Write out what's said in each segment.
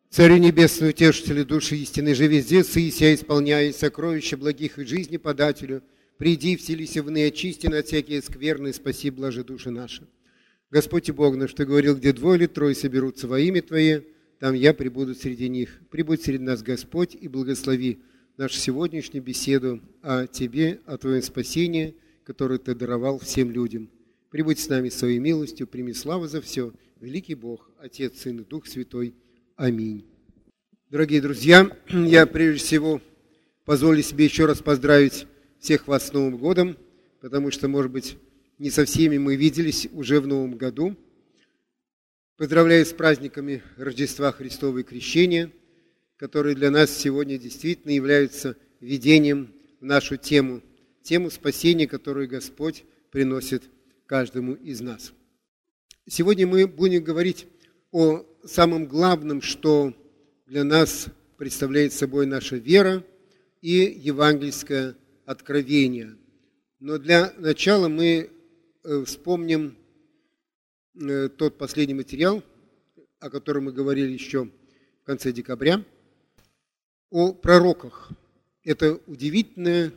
Царю небесный, утешителю души истины, же везде сыся, исполняя сокровища благих и жизни подателю, приди, вселися в ны, очисти от всякие скверны, спаси, блажи души наши. Господь и Бог наш, Ты говорил, где двое или трое соберутся во имя Твое, там я пребуду среди них. Прибудь среди нас, Господь, и благослови нашу сегодняшнюю беседу о Тебе, о Твоем спасении, которое Ты даровал всем людям. Прибудь с нами своей милостью, прими славу за все, великий Бог, Отец, Сын и Дух Святой. Аминь. Дорогие друзья, я прежде всего позволю себе еще раз поздравить всех вас с Новым годом, потому что, может быть, не со всеми мы виделись уже в Новом году. Поздравляю с праздниками Рождества Христова и Крещения, которые для нас сегодня действительно являются введением в нашу тему спасения, которую Господь приносит каждому из нас. Сегодня мы будем говорить о самом главном, что для нас представляет собой наша вера и евангельское откровение. Но для начала мы вспомним тот последний материал, о котором мы говорили еще в конце декабря, о пророках. Это удивительное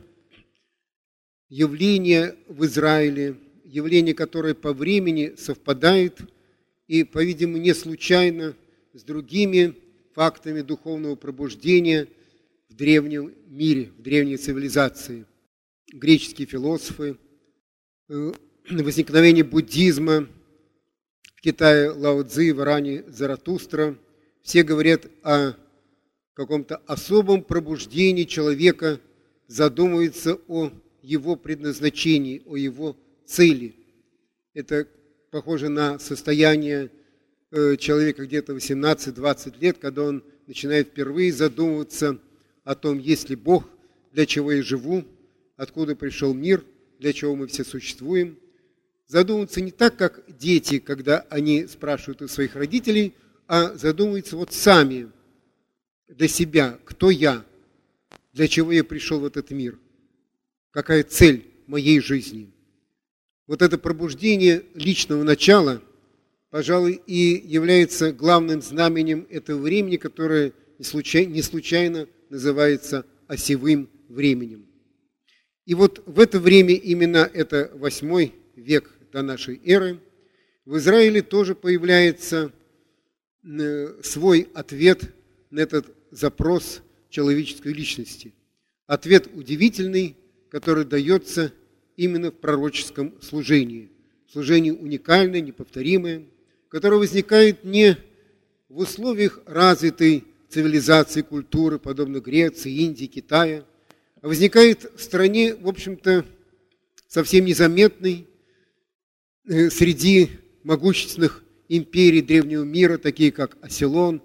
явление в Израиле, явление, которое по времени совпадает и, по-видимому, не случайно с другими фактами духовного пробуждения в древнем мире, в древней цивилизации. Греческие философы, возникновение буддизма, в Китае Лао Цзи, в Иране Заратустра, все говорят о каком-то особом пробуждении человека, задумываются о его предназначении, о его цели. Это похоже на состояние человека где-то 18-20 лет, когда он начинает впервые задумываться о том, есть ли Бог, для чего я живу, откуда пришел мир, для чего мы все существуем. Задумываться не так, как дети, когда они спрашивают у своих родителей, а задумываются вот сами для себя, кто я, для чего я пришел в этот мир, какая цель моей жизни. Вот это пробуждение личного начала, пожалуй, и является главным знаменем этого времени, которое не случайно называется осевым временем. И вот в это время, именно это 8 век до нашей эры, в Израиле тоже появляется свой ответ на этот запрос человеческой личности. Ответ удивительный, который дается именно в пророческом служении. Служение уникальное, неповторимое, которое возникает не в условиях развитой цивилизации, культуры, подобно Греции, Индии, Китая, а возникает в стране, в общем-то, совсем незаметной среди могущественных империй древнего мира, такие как Вавилон,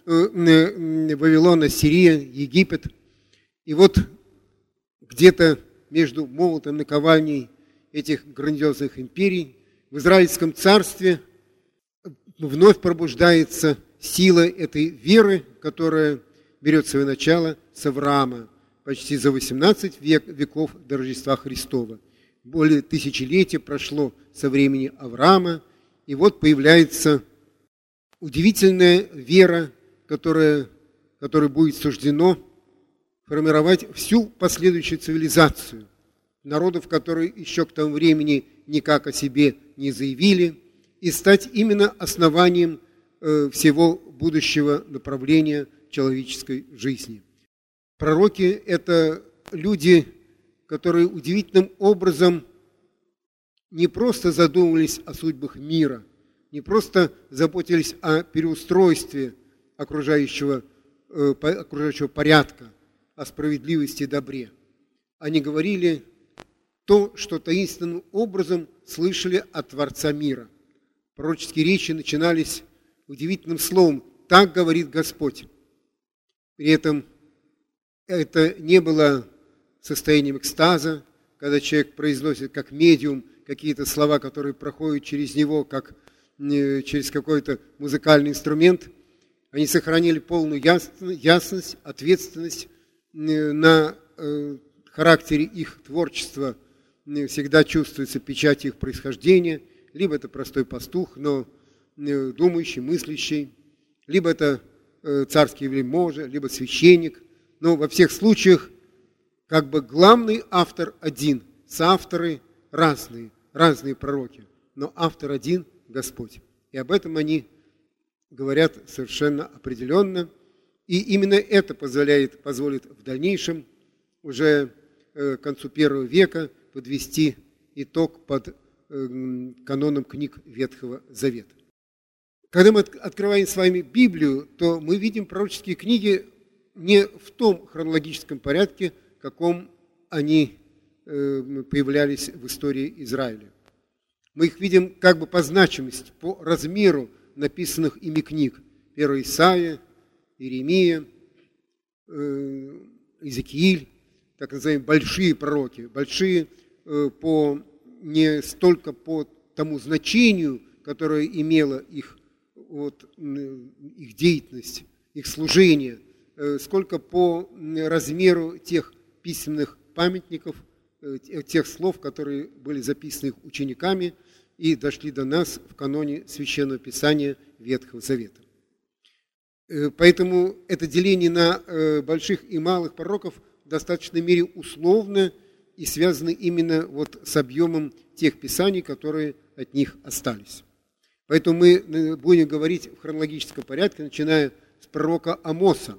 Ассирия, Египет. И вот где-то между молотом и наковальней этих грандиозных империй в Израильском царстве вновь пробуждается сила этой веры, которая берет свое начало с Авраама, почти за 18 веков до Рождества Христова. Более тысячелетия прошло со времени Авраама, и вот появляется удивительная вера, которой будет суждено формировать всю последующую цивилизацию, народов, которые еще к тому времени никак о себе не заявили, и стать именно основанием всего будущего направления человеческой жизни. Пророки – это люди, которые удивительным образом не просто задумывались о судьбах мира, не просто заботились о переустройстве окружающего порядка, о справедливости и добре. Они говорили то, что таинственным образом слышали от Творца мира. Пророческие речи начинались удивительным словом «Так говорит Господь». При этом это не было состоянием экстаза, когда человек произносит как медиум какие-то слова, которые проходят через него, как через какой-то музыкальный инструмент. Они сохранили полную ясность, ответственность на характере их творчества. Всегда чувствуется печать их происхождения. Либо это простой пастух, но думающий, мыслящий. Либо это царский вельможа, либо священник. Но во всех случаях как бы главный автор один, соавторы разные пророки, но автор один – Господь. И об этом они говорят совершенно определенно. И именно это позволит в дальнейшем, уже к концу I века, подвести итог под каноном книг Ветхого Завета. Когда мы открываем с вами Библию, то мы видим пророческие книги не в том хронологическом порядке, в каком они появлялись в истории Израиля. Мы их видим как бы по значимости, по размеру написанных ими книг. 1 Исаия, Иеремия, Иезекииль, так называемые большие пророки, большие не столько по тому значению, которое имела их деятельность, их служение, сколько по размеру тех письменных памятников, тех слов, которые были записаны их учениками и дошли до нас в каноне Священного Писания Ветхого Завета. Поэтому это деление на больших и малых пророков в достаточной мере условно и связано именно с объемом тех писаний, которые от них остались. Поэтому мы будем говорить в хронологическом порядке, начиная с пророка Амоса,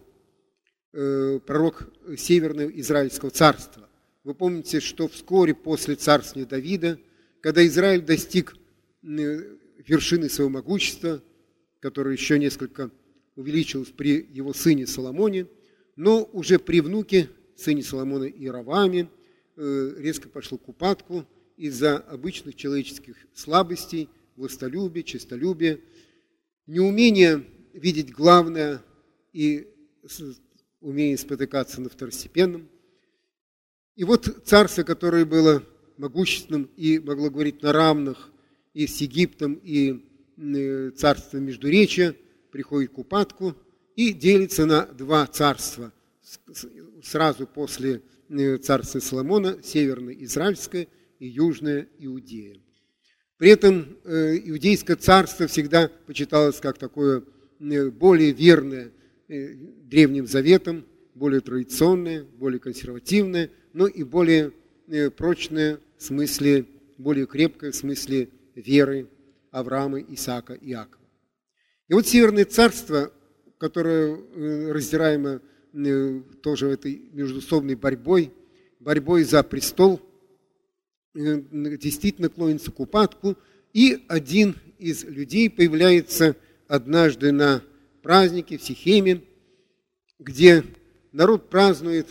пророк Северного Израильского царства. Вы помните, что вскоре после царствования Давида, когда Израиль достиг вершины своего могущества, которое еще несколько увеличилось при его сыне Соломоне, но уже при внуке, сыне Соломона Иеровоаме, резко пошло к упадку из-за обычных человеческих слабостей, властолюбия, честолюбия, неумения видеть главное и умение спотыкаться на второстепенном. И царство, которое было могущественным и могло говорить на равных и с Египтом, и царством Междуречия, приходит к упадку и делится на два царства сразу после царства Соломона, Северное Израильское и Южное Иудея. При этом Иудейское царство всегда почиталось как такое более верное Древним Заветом, более традиционное, более консервативное, но и более прочное в смысле, более крепкое в смысле веры Авраама, Исаака, Иакова. И Северное царство, которое раздираемо тоже этой междуусобной борьбой за престол, действительно клонится к упадку, и один из людей появляется однажды на празднике в Сихеме, где народ празднует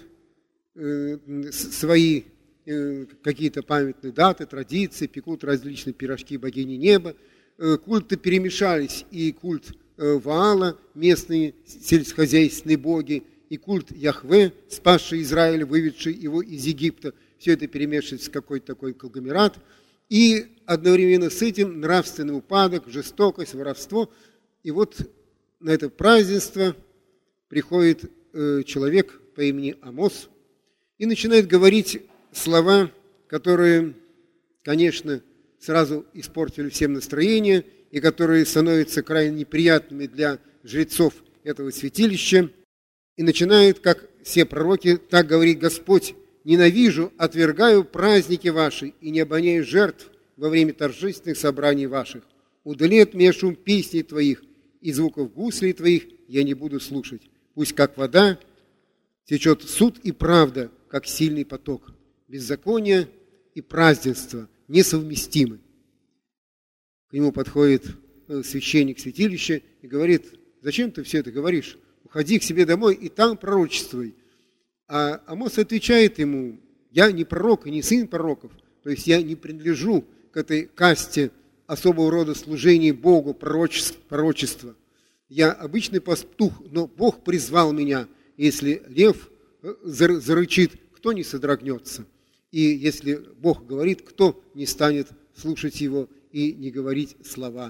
свои какие-то памятные даты, традиции, пекут различные пирожки богини неба. Культы перемешались, и культ Ваала, местные сельскохозяйственные боги, и культ Яхве, спасший Израиль, выведший его из Египта. Все это перемешивается в какой-то такой конгломерат. И одновременно с этим нравственный упадок, жестокость, воровство. И на это празднество приходит человек по имени Амос и начинает говорить слова, которые, конечно, сразу испортили всем настроение и которые становятся крайне неприятными для жрецов этого святилища. И начинает, как все пророки, так говорит Господь: «Ненавижу, отвергаю праздники ваши и не обоняю жертв во время торжественных собраний ваших. Удали от меня шум песней твоих, и звуков гуслей твоих я не буду слушать. Пусть как вода течет суд и правда, как сильный поток. Беззаконие и празднество несовместимы». К нему подходит священник святилища и говорит: «Зачем ты все это говоришь? Уходи к себе домой и там пророчествуй». А Амос отвечает ему: «Я не пророк и не сын пророков, то есть я не принадлежу к этой касте особого рода служения Богу, пророчества. Я обычный пастух, но Бог призвал меня. Если лев зарычит, кто не содрогнется? И если Бог говорит, кто не станет слушать его и не говорить слова?»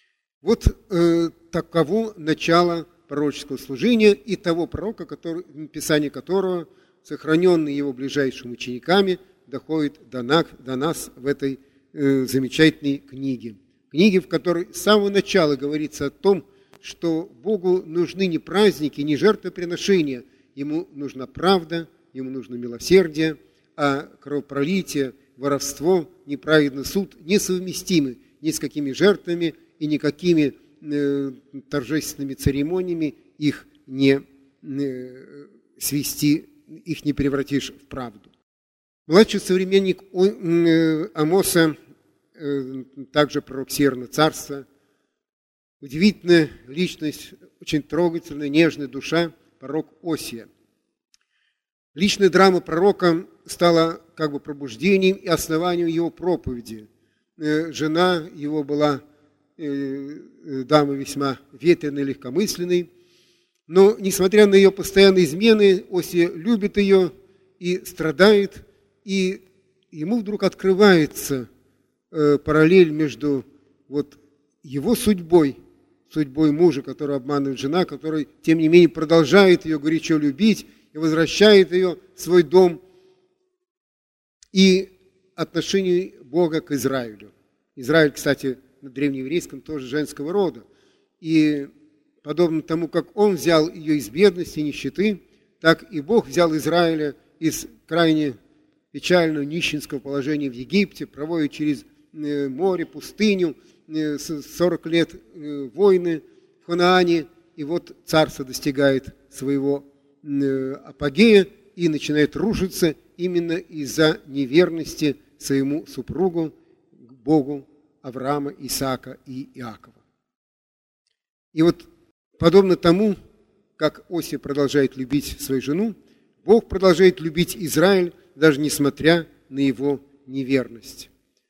Таково начало пророческого служения и того пророка, писание которого, сохраненное его ближайшими учениками, доходит до нас в этой замечательной книге. Книге, в которой с самого начала говорится о том, что Богу нужны не праздники, не жертвоприношения. Ему нужна правда, ему нужно милосердие, а кровопролитие, воровство, неправедный суд несовместимы ни с какими жертвами и никакими торжественными церемониями их не свести, их не превратишь в правду. Младший современник Амоса, также пророк Северного царства, удивительная личность, очень трогательная, нежная душа, пророк Осия. Личная драма пророка стала как бы пробуждением и основанием его проповеди. Жена его была дамой весьма ветреной, легкомысленной, но, несмотря на ее постоянные измены, Осия любит ее и страдает, и ему вдруг открывается параллель между вот его судьбой мужа, который обманывает жена, который, тем не менее, продолжает ее горячо любить и возвращает ее в свой дом, и отношение Бога к Израилю. Израиль, кстати, на древнееврейском тоже женского рода. И подобно тому, как он взял ее из бедности и нищеты, так и Бог взял Израиля из крайне печального нищенского положения в Египте, проводит через море, пустыню, 40 лет войны в Ханаане, и вот царство достигает своего апогея и начинает рушиться именно из-за неверности своему супругу, Богу Авраама, Исаака и Иакова. И вот подобно тому, как Осия продолжает любить свою жену, Бог продолжает любить Израиль, даже несмотря на его неверность.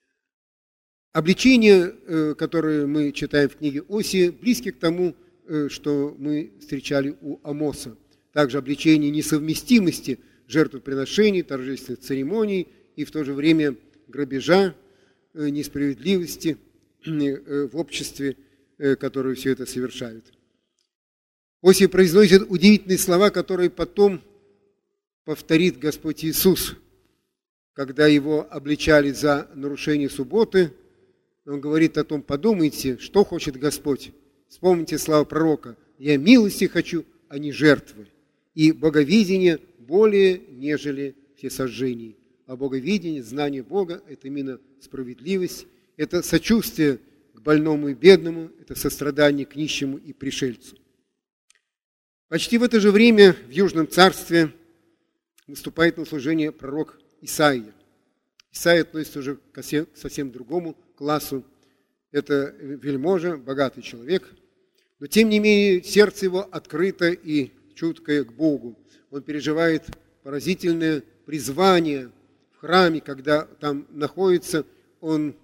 Обличения, которые мы читаем в книге Осии, близки к тому, что мы встречали у Амоса. Также обличение несовместимости жертвоприношений, торжественных церемоний и в то же время грабежа, несправедливости в обществе, которые все это совершают. Осия произносит удивительные слова, которые потом повторит Господь Иисус, когда его обличали за нарушение субботы. Он говорит о том: подумайте, что хочет Господь. Вспомните слова пророка: «Я милости хочу, а не жертвы, и боговидение более, нежели все сожжения». А боговидение, знание Бога – это именно справедливость, это сочувствие к больному и бедному, это сострадание к нищему и пришельцу. Почти в это же время в Южном царстве наступает на служение пророк Исаия. Исаия относится уже к совсем другому классу. Это вельможа, богатый человек, но тем не менее сердце его открыто и чуткое к Богу. Он переживает поразительное призвание в храме, когда там находится, он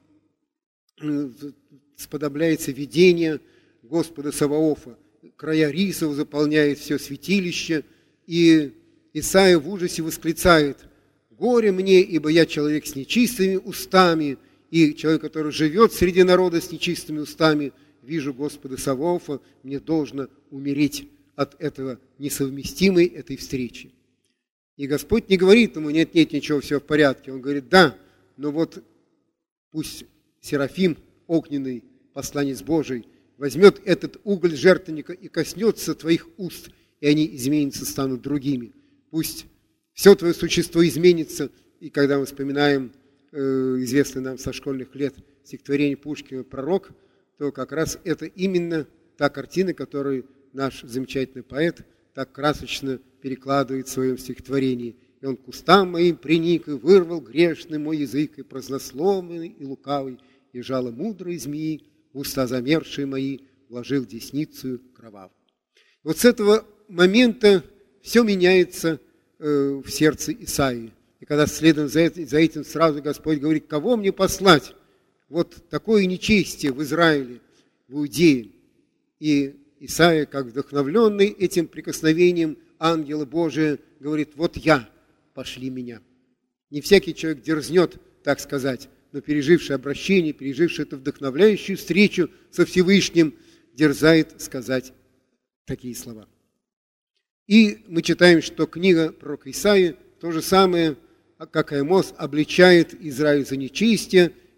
сподобляется видение Господа Саваофа. Края рисов заполняет все святилище, и Исаия в ужасе восклицает: «Горе мне, ибо я человек с нечистыми устами, и человек, который живет среди народа с нечистыми устами, вижу Господа Саваофа, мне должно умереть от этого несовместимой этой встречи». И Господь не говорит ему: нет, ничего, все в порядке. Он говорит: да, но вот пусть Серафим, огненный посланец Божий, возьмет этот уголь жертвенника и коснется твоих уст, и они изменятся, станут другими. Пусть все твое существо изменится. И когда мы вспоминаем известное нам со школьных лет стихотворение Пушкина «Пророк», то как раз это именно та картина, которую наш замечательный поэт так красочно перекладывает в своем стихотворении. И он к устам моим приник, и вырвал грешный мой язык, и празднословный, и лукавый, и жало мудрой змеи, в уста замерзшие мои вложил десницу кровавую. Вот с этого момента все меняется в сердце Исаии. И когда следом за этим сразу Господь говорит: кого мне послать? Вот такое нечестие в Израиле, в Иудее. И Исаия, как вдохновленный этим прикосновением ангела Божия, говорит: вот я, пошли меня. Не всякий человек дерзнет так сказать, но переживший обращение, переживший эту вдохновляющую встречу со Всевышним, дерзает сказать такие слова. И мы читаем, что книга пророка Исаии то же самое, как и Амос, обличает Израиль за нечестие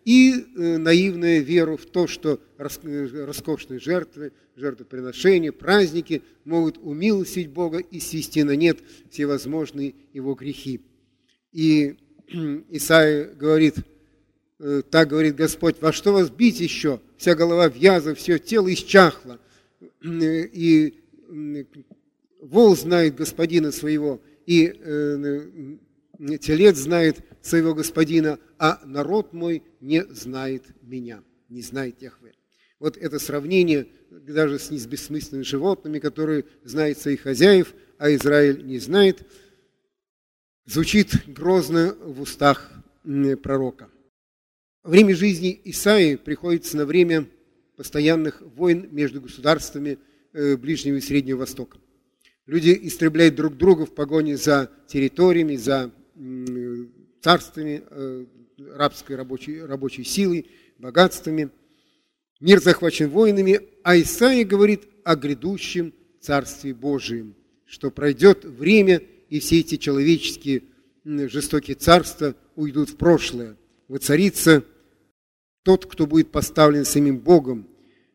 и наивную веру в то, что роскошные жертвы, жертвоприношения, праздники могут умилостивить Бога и свести на нет всевозможные его грехи. И Исаия говорит, так говорит Господь: во что вас бить еще? Вся голова в язвах, все тело исчахло. И вол знает господина своего, и телец знает своего господина, а народ мой не знает меня, не знает Яхве. Вот это сравнение даже с бессмысленными животными, которые знают своих хозяев, а Израиль не знает, звучит грозно в устах пророка. Время жизни Исаии приходится на время постоянных войн между государствами Ближнего и Среднего Востока. Люди истребляют друг друга в погоне за территориями, за царствами, рабской рабочей силой, богатствами. Мир захвачен войнами, а Исаия говорит о грядущем Царстве Божием, что пройдет время, и все эти человеческие жестокие царства уйдут в прошлое. Воцарится тот, кто будет поставлен самим Богом,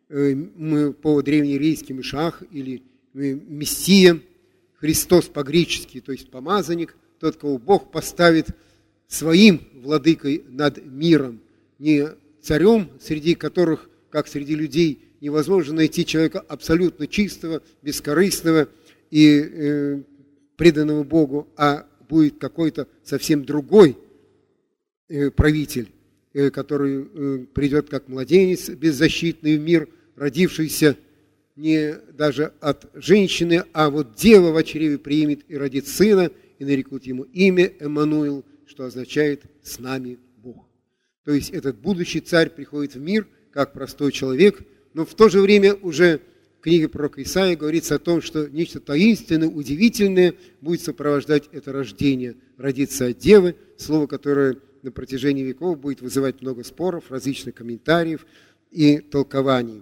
по древнееврейски Машиах или Мессия, Христос по-гречески, то есть помазанник, тот, кого Бог поставит своим владыкой над миром, не царем, среди которых, как среди людей, невозможно найти человека абсолютно чистого, бескорыстного и преданного Богу, а будет какой-то совсем другой правитель, который придет как младенец беззащитный в мир, родившийся не даже от женщины, а вот дева в чреве примет и родит сына, и нарекут ему имя Эммануил, что означает «с нами Бог». То есть этот будущий царь приходит в мир как простой человек, но в то же время уже в книге пророка Исаии говорится о том, что нечто таинственное, удивительное будет сопровождать это рождение. Родится от девы, слово, которое на протяжении веков будет вызывать много споров, различных комментариев и толкований.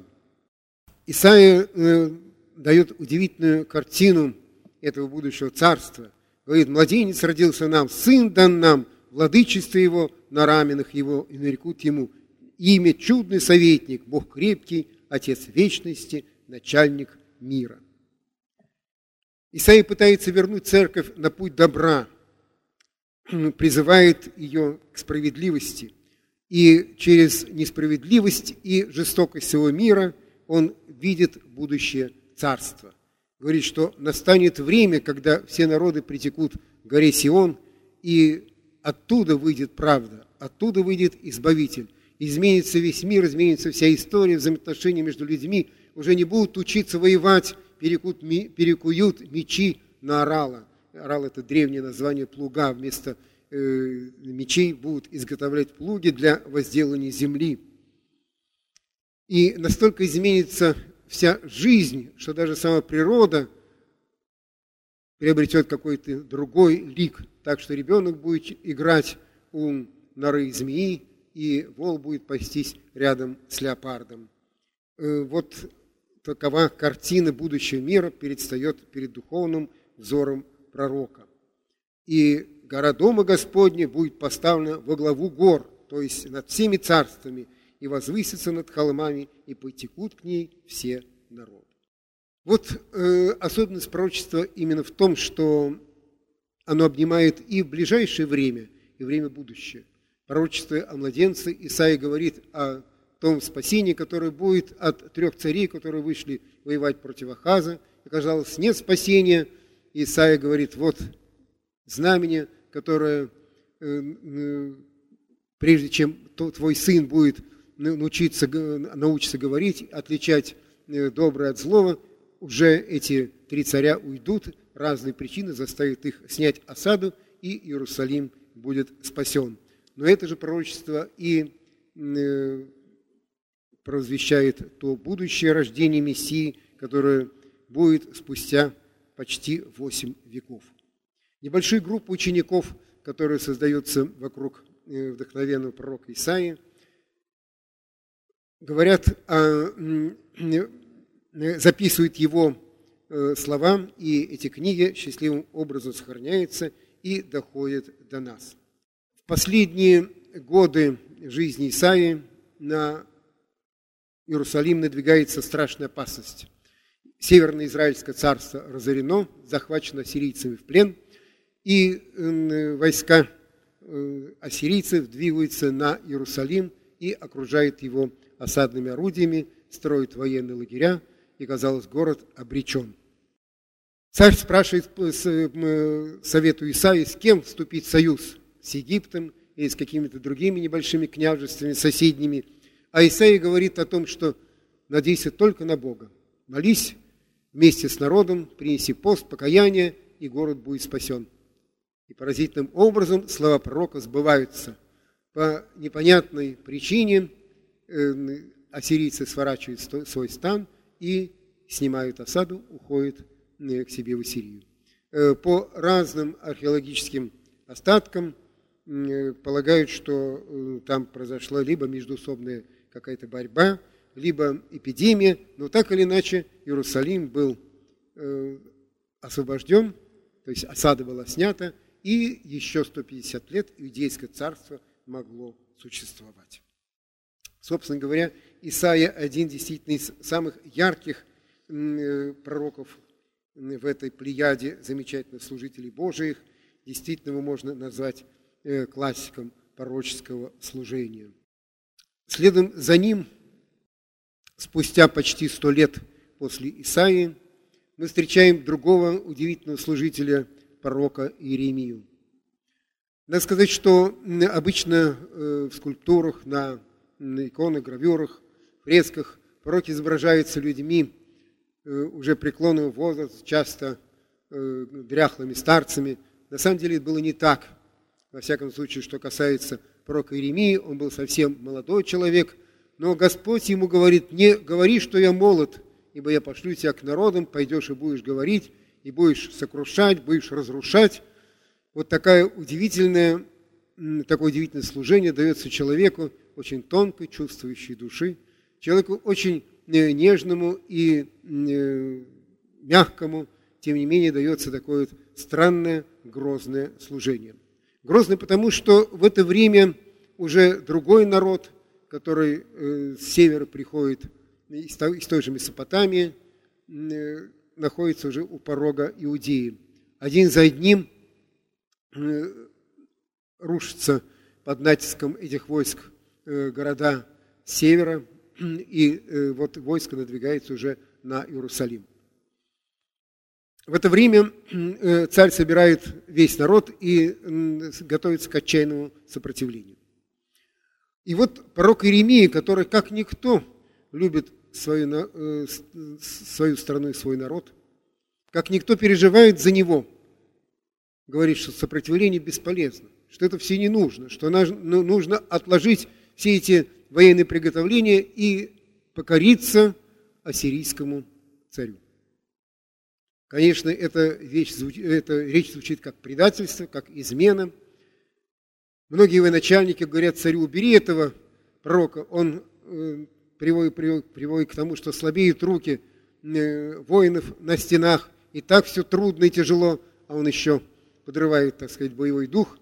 Исаия дает удивительную картину этого будущего царства. Говорит: младенец родился нам, сын дан нам, владычество его на раменах его, и нарекут ему имя чудный советник, Бог крепкий, Отец вечности, начальник мира. Исаия пытается вернуть церковь на путь добра, призывает ее к справедливости. И через несправедливость и жестокость всего мира он видит будущее царство. Говорит, что настанет время, когда все народы притекут к горе Сион, и оттуда выйдет правда, оттуда выйдет Избавитель. Изменится весь мир, изменится вся история, взаимоотношения между людьми. Уже не будут учиться воевать, перекуют мечи на орала. Орал – это древнее название плуга. Вместо мечей будут изготовлять плуги для возделывания земли. И настолько изменится вся жизнь, что даже сама природа приобретет какой-то другой лик. Так что ребенок будет играть у норы змеи, и вол будет пастись рядом с леопардом. Вот такова картина будущего мира предстает перед духовным взором пророка. И гора Дома Господня будет поставлена во главу гор, то есть над всеми царствами, и возвысится над холмами, и потекут к ней все народы. Вот особенность пророчества именно в том, что оно обнимает и в ближайшее время, и время будущее. Пророчество о младенце Исаия говорит о том спасении, которое будет от 3 царей, которые вышли воевать против Ахаза. И, казалось, нет спасения. Исаия говорит: вот знамение, которое, прежде чем твой сын будет научиться говорить, отличать доброе от злого, уже эти 3 царя уйдут, разные причины заставят их снять осаду, и Иерусалим будет спасен. Но это же пророчество и провозвещает то будущее рождение Мессии, которое будет спустя почти 8 веков. Небольшая группа учеников, которая создается вокруг вдохновенного пророка Исаии, говорят, записывают его слова, и эти книги счастливым образом сохраняются и доходят до нас. В последние годы жизни Исаии на Иерусалим надвигается страшная опасность. Северное Израильское царство разорено, захвачено ассирийцами в плен, и войска ассирийцев двигаются на Иерусалим и окружают его осадными орудиями, строят военные лагеря, и, казалось, город обречен. Царь спрашивает совету Исаии, с кем вступить в союз, с Египтом или с какими-то другими небольшими княжествами, соседними. А Исаия говорит о том, что надейся только на Бога. Молись вместе с народом, принеси пост, покаяние, и город будет спасен. И поразительным образом слова пророка сбываются. По непонятной причине ассирийцы сворачивают свой стан и снимают осаду, уходят к себе в Ассирию. По разным археологическим остаткам полагают, что там произошла либо междоусобная какая-то борьба, либо эпидемия, но так или иначе Иерусалим был освобожден, то есть осада была снята, и еще 150 лет Иудейское царство могло существовать. Собственно говоря, Исаия один действительно из самых ярких пророков в этой плеяде замечательных служителей Божиих. Действительно, его можно назвать классиком пророческого служения. Следом за ним, спустя почти 100 лет после Исаии, мы встречаем другого удивительного служителя, пророка Иеремию. Надо сказать, что обычно в скульптурах, на иконах, гравюрах, фресках пророки изображаются людьми уже преклонного возраста, часто дряхлыми старцами. На самом деле это было не так. Во всяком случае, что касается пророка Иеремии, он был совсем молодой человек, но Господь ему говорит: не говори, что я молод, ибо я пошлю тебя к народам, пойдешь и будешь говорить, и будешь сокрушать, будешь разрушать. Вот такое удивительное служение дается человеку очень тонкой, чувствующей души, человеку очень нежному и мягкому, тем не менее дается такое странное, грозное служение. Грозное потому, что в это время уже другой народ, который с севера приходит, из той же Месопотамии, находится уже у порога Иудеи. Один за одним рушатся под натиском этих войск города севера, и вот войско надвигается уже на Иерусалим. В это время царь собирает весь народ и готовится к отчаянному сопротивлению. И вот пророк Иеремия, который как никто любит свою страну и свой народ, как никто переживает за него, говорит, что сопротивление бесполезно, что это все не нужно, что нужно отложить все эти военные приготовления и покориться ассирийскому царю. Конечно, эта речь звучит как предательство, как измена. Многие военачальники говорят царю: убери этого пророка, он приводит к тому, что слабеют руки воинов на стенах, и так все трудно и тяжело, а он еще подрывает, так сказать, боевой дух.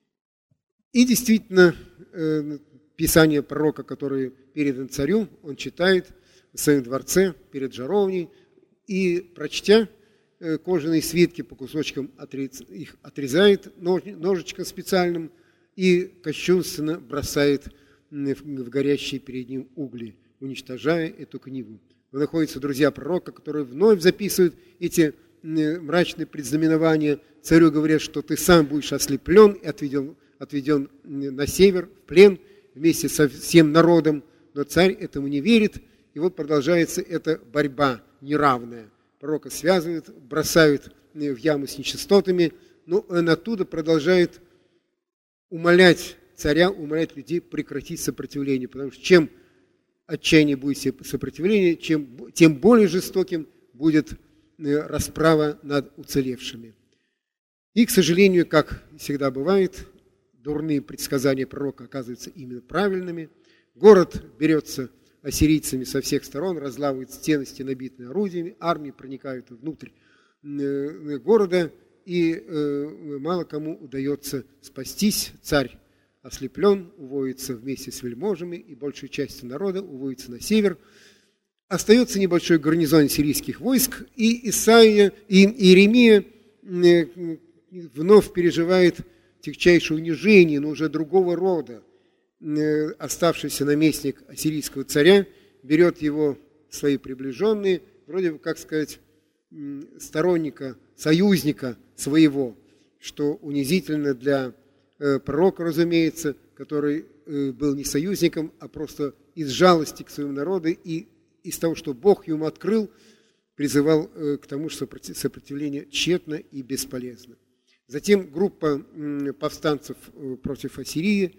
И действительно, писание пророка, которое передано царю, он читает в своем дворце перед жаровней, и, прочтя, кожаные свитки по кусочкам их отрезает ножичком специальным и кощунственно бросает в горящие перед ним угли, уничтожая эту книгу. Находятся друзья пророка, которые вновь записывают эти мрачные предзнаменования. Царю говорят, что ты сам будешь ослеплен и отведен на север, в плен, вместе со всем народом. Но царь этому не верит, и вот продолжается эта борьба неравная. Пророка связывают, бросают в яму с нечистотами, но он оттуда продолжает умолять царя, умолять людей прекратить сопротивление, потому что чем отчаяннее будет сопротивление, тем более жестоким будет расправа над уцелевшими. И, к сожалению, как всегда бывает, дурные предсказания пророка оказываются именно правильными. Город берется ассирийцами со всех сторон, разламывают стены, стенобитные орудиями, армии проникают внутрь города, и мало кому удается спастись. Царь ослеплен, уводится вместе с вельможами и большей частью народа, уводится на север. Остается небольшой гарнизон сирийских войск, и Иеремия вновь переживает тягчайшее унижение, но уже другого рода. Оставшийся наместник ассирийского царя берет его свои приближенные, вроде бы, как сказать, сторонника, союзника своего, что унизительно для пророка, разумеется, который был не союзником, а просто из жалости к своему народу и из того, что Бог ему открыл, призывал к тому, что сопротивление тщетно и бесполезно. Затем группа повстанцев против Ассирии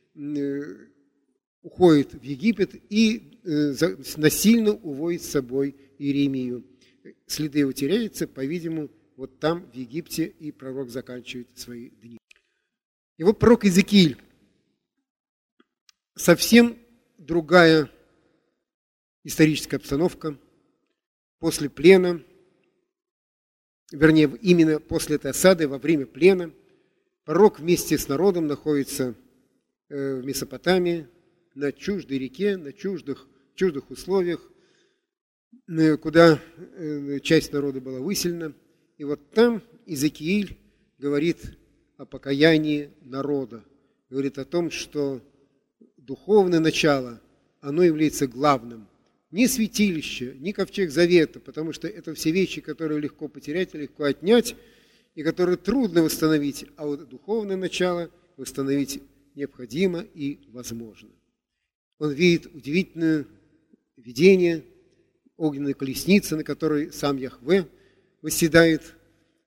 уходит в Египет и насильно уводит с собой Иеремию. Следы его теряются, по-видимому, вот там, в Египте, и пророк заканчивает свои дни. И вот пророк Иезекииль. Совсем другая историческая обстановка после плена, вернее, именно после этой осады, во время плена, пророк вместе с народом находится в Месопотамии, на чуждой реке, на чуждых условиях, куда часть народа была выселена. И вот там Иезекииль говорит о покаянии народа, говорит о том, что духовное начало, оно является главным. Ни святилище, ни ковчег завета, потому что это все вещи, которые легко потерять, легко отнять, и которые трудно восстановить, а вот духовное начало восстановить необходимо и возможно. Он видит удивительное видение огненной колесницы, на которой сам Яхве восседает.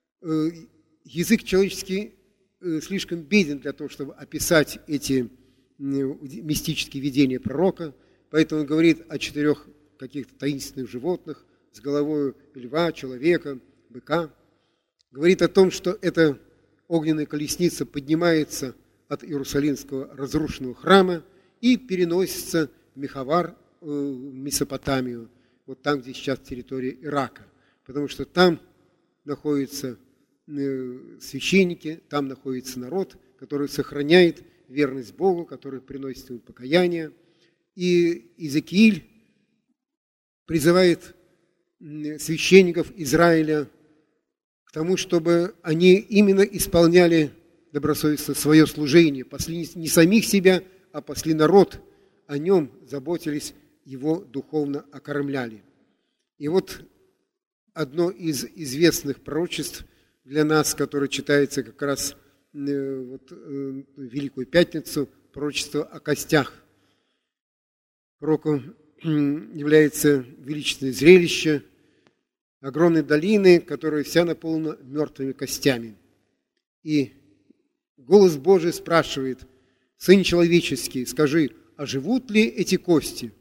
Язык человеческий слишком беден для того, чтобы описать эти мистические видения пророка, поэтому он говорит о 4 каких-то таинственных животных с головой льва, человека, быка. Говорит о том, что эта огненная колесница поднимается от Иерусалимского разрушенного храма и переносится в Мехавар, в Месопотамию, вот там, где сейчас территория Ирака, потому что там находятся священники, там находится народ, который сохраняет верность Богу, который приносит ему покаяние. И Иезекииль призывает священников Израиля к тому, чтобы они именно исполняли добросовестно свое служение, пасли не самих себя, а пасли народ, о нем заботились, его духовно окормляли. И вот одно из известных пророчеств для нас, которое читается как раз в Великую Пятницу, пророчество о костях. Пророком является величественное зрелище огромной долины, которая вся наполнена мертвыми костями. И голос Божий спрашивает: «Сын человеческий, скажи, а живут ли эти кости?»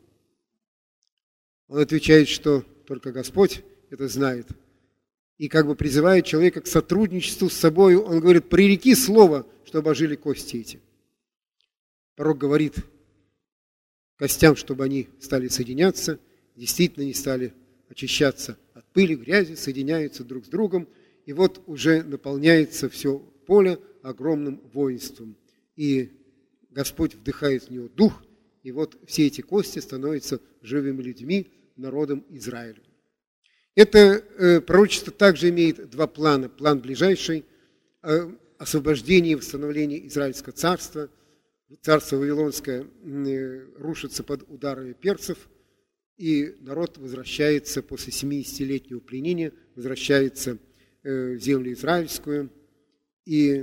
Он отвечает, что только Господь это знает. И как бы призывает человека к сотрудничеству с собой, он говорит: «Пререки слово, чтобы ожили кости эти». Пророк говорит костям, чтобы они стали соединяться, действительно не стали очищаться от пыли, грязи, соединяются друг с другом, и вот уже наполняется все поле огромным воинством. И Господь вдыхает в него дух, и вот все эти кости становятся живыми людьми, народом Израиля. Это пророчество также имеет 2 плана. План ближайший – освобождение и восстановление Израильского царства. Царство Вавилонское рушится под ударами персов, и народ возвращается после 70-летнего пленения, возвращается в землю израильскую, и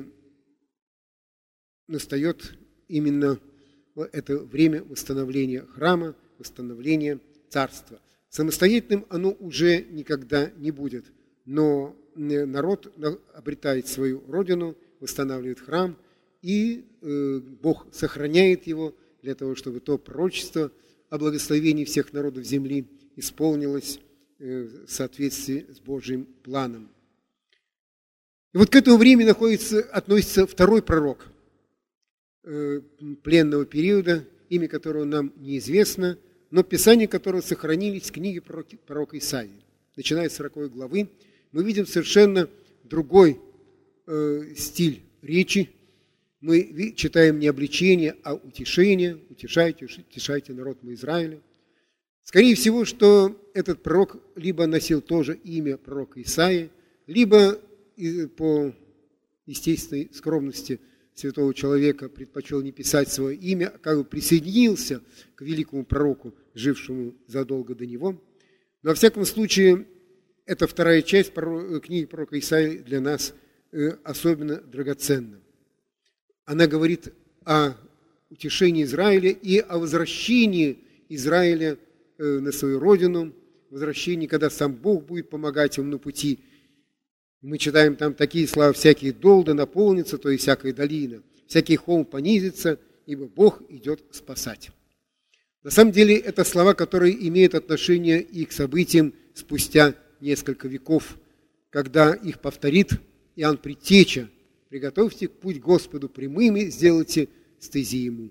настает именно это время восстановления храма, восстановления царства. Самостоятельным оно уже никогда не будет, но народ обретает свою родину, восстанавливает храм, и Бог сохраняет его для того, чтобы то пророчество о благословении всех народов земли исполнилось в соответствии с Божьим планом. И вот к этому времени относится второй пророк пленного периода, имя которого нам неизвестно, но писания которого сохранились в книге пророка Исаии. Начиная с 40 главы, мы видим совершенно другой стиль речи. Мы читаем не обличение, а утешение. Утешайте народ мой Израиля. Скорее всего, что этот пророк либо носил тоже имя пророка Исаии, либо по естественной скромности святого человека предпочел не писать свое имя, а как бы присоединился к великому пророку, жившему задолго до него. Но во всяком случае, эта вторая часть книги пророка Исаии для нас особенно драгоценна. Она говорит о утешении Израиля и о возвращении Израиля на свою родину, возвращении, когда сам Бог будет помогать им на пути. Мы читаем там такие слова: «Всякие долды наполнится, то есть всякая долина, всякий холм понизится, ибо Бог идет спасать». На самом деле, это слова, которые имеют отношение и к событиям спустя несколько веков, когда их повторит Иоанн Предтеча: «Приготовьте путь Господу прямыми, сделайте стези Ему».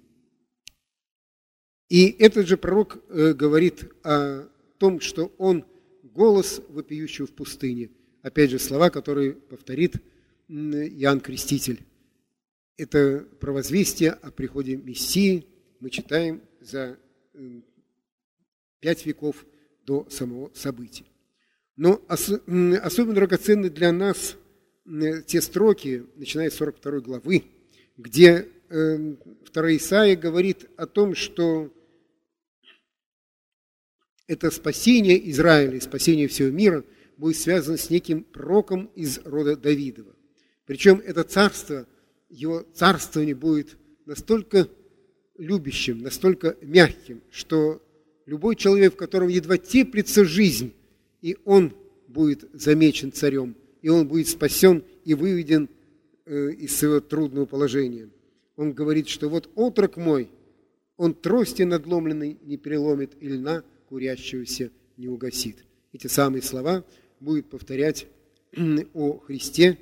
И этот же пророк говорит о том, что он голос вопиющего в пустыне. Опять же, слова, которые повторит Иоанн Креститель. Это провозвестие о приходе Мессии мы читаем за 5 веков до самого события. Но особенно драгоценны для нас те строки, начиная с 42 главы, где 2 Исаия говорит о том, что это спасение Израиля, спасение всего мира будет связано с неким пророком из рода Давидова. Причем это царство, его царствование будет настолько любящим, настолько мягким, что любой человек, в котором едва теплится жизнь, и он будет замечен царем, и он будет спасен и выведен из своего трудного положения. Он говорит, что вот отрок мой, он трости надломленной не переломит, и льна курящегося не угасит. Эти самые слова будет повторять о Христе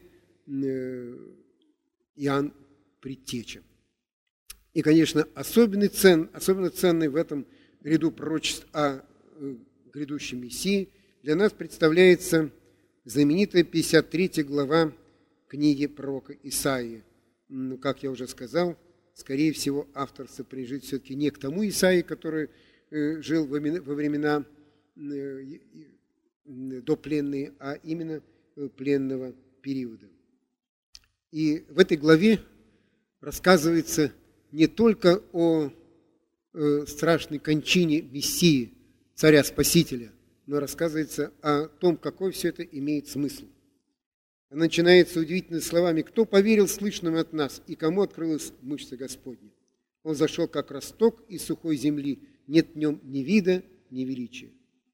Иоанн Предтеча. И, конечно, особенно ценный в этом ряду пророчеств о грядущем Мессии для нас представляется знаменитая 53 глава книги пророка Исаии. Ну, как я уже сказал, скорее всего, автор сопряжит все-таки не к тому Исаии, который жил во времена допленные, а именно пленного периода. И в этой главе рассказывается не только о страшной кончине Мессии, царя-спасителя, но рассказывается о том, какой все это имеет смысл. Она начинается удивительными словами: «Кто поверил слышанному от нас, и кому открылась мышца Господня? Он зашел, как росток из сухой земли, нет в нем ни вида, ни величия.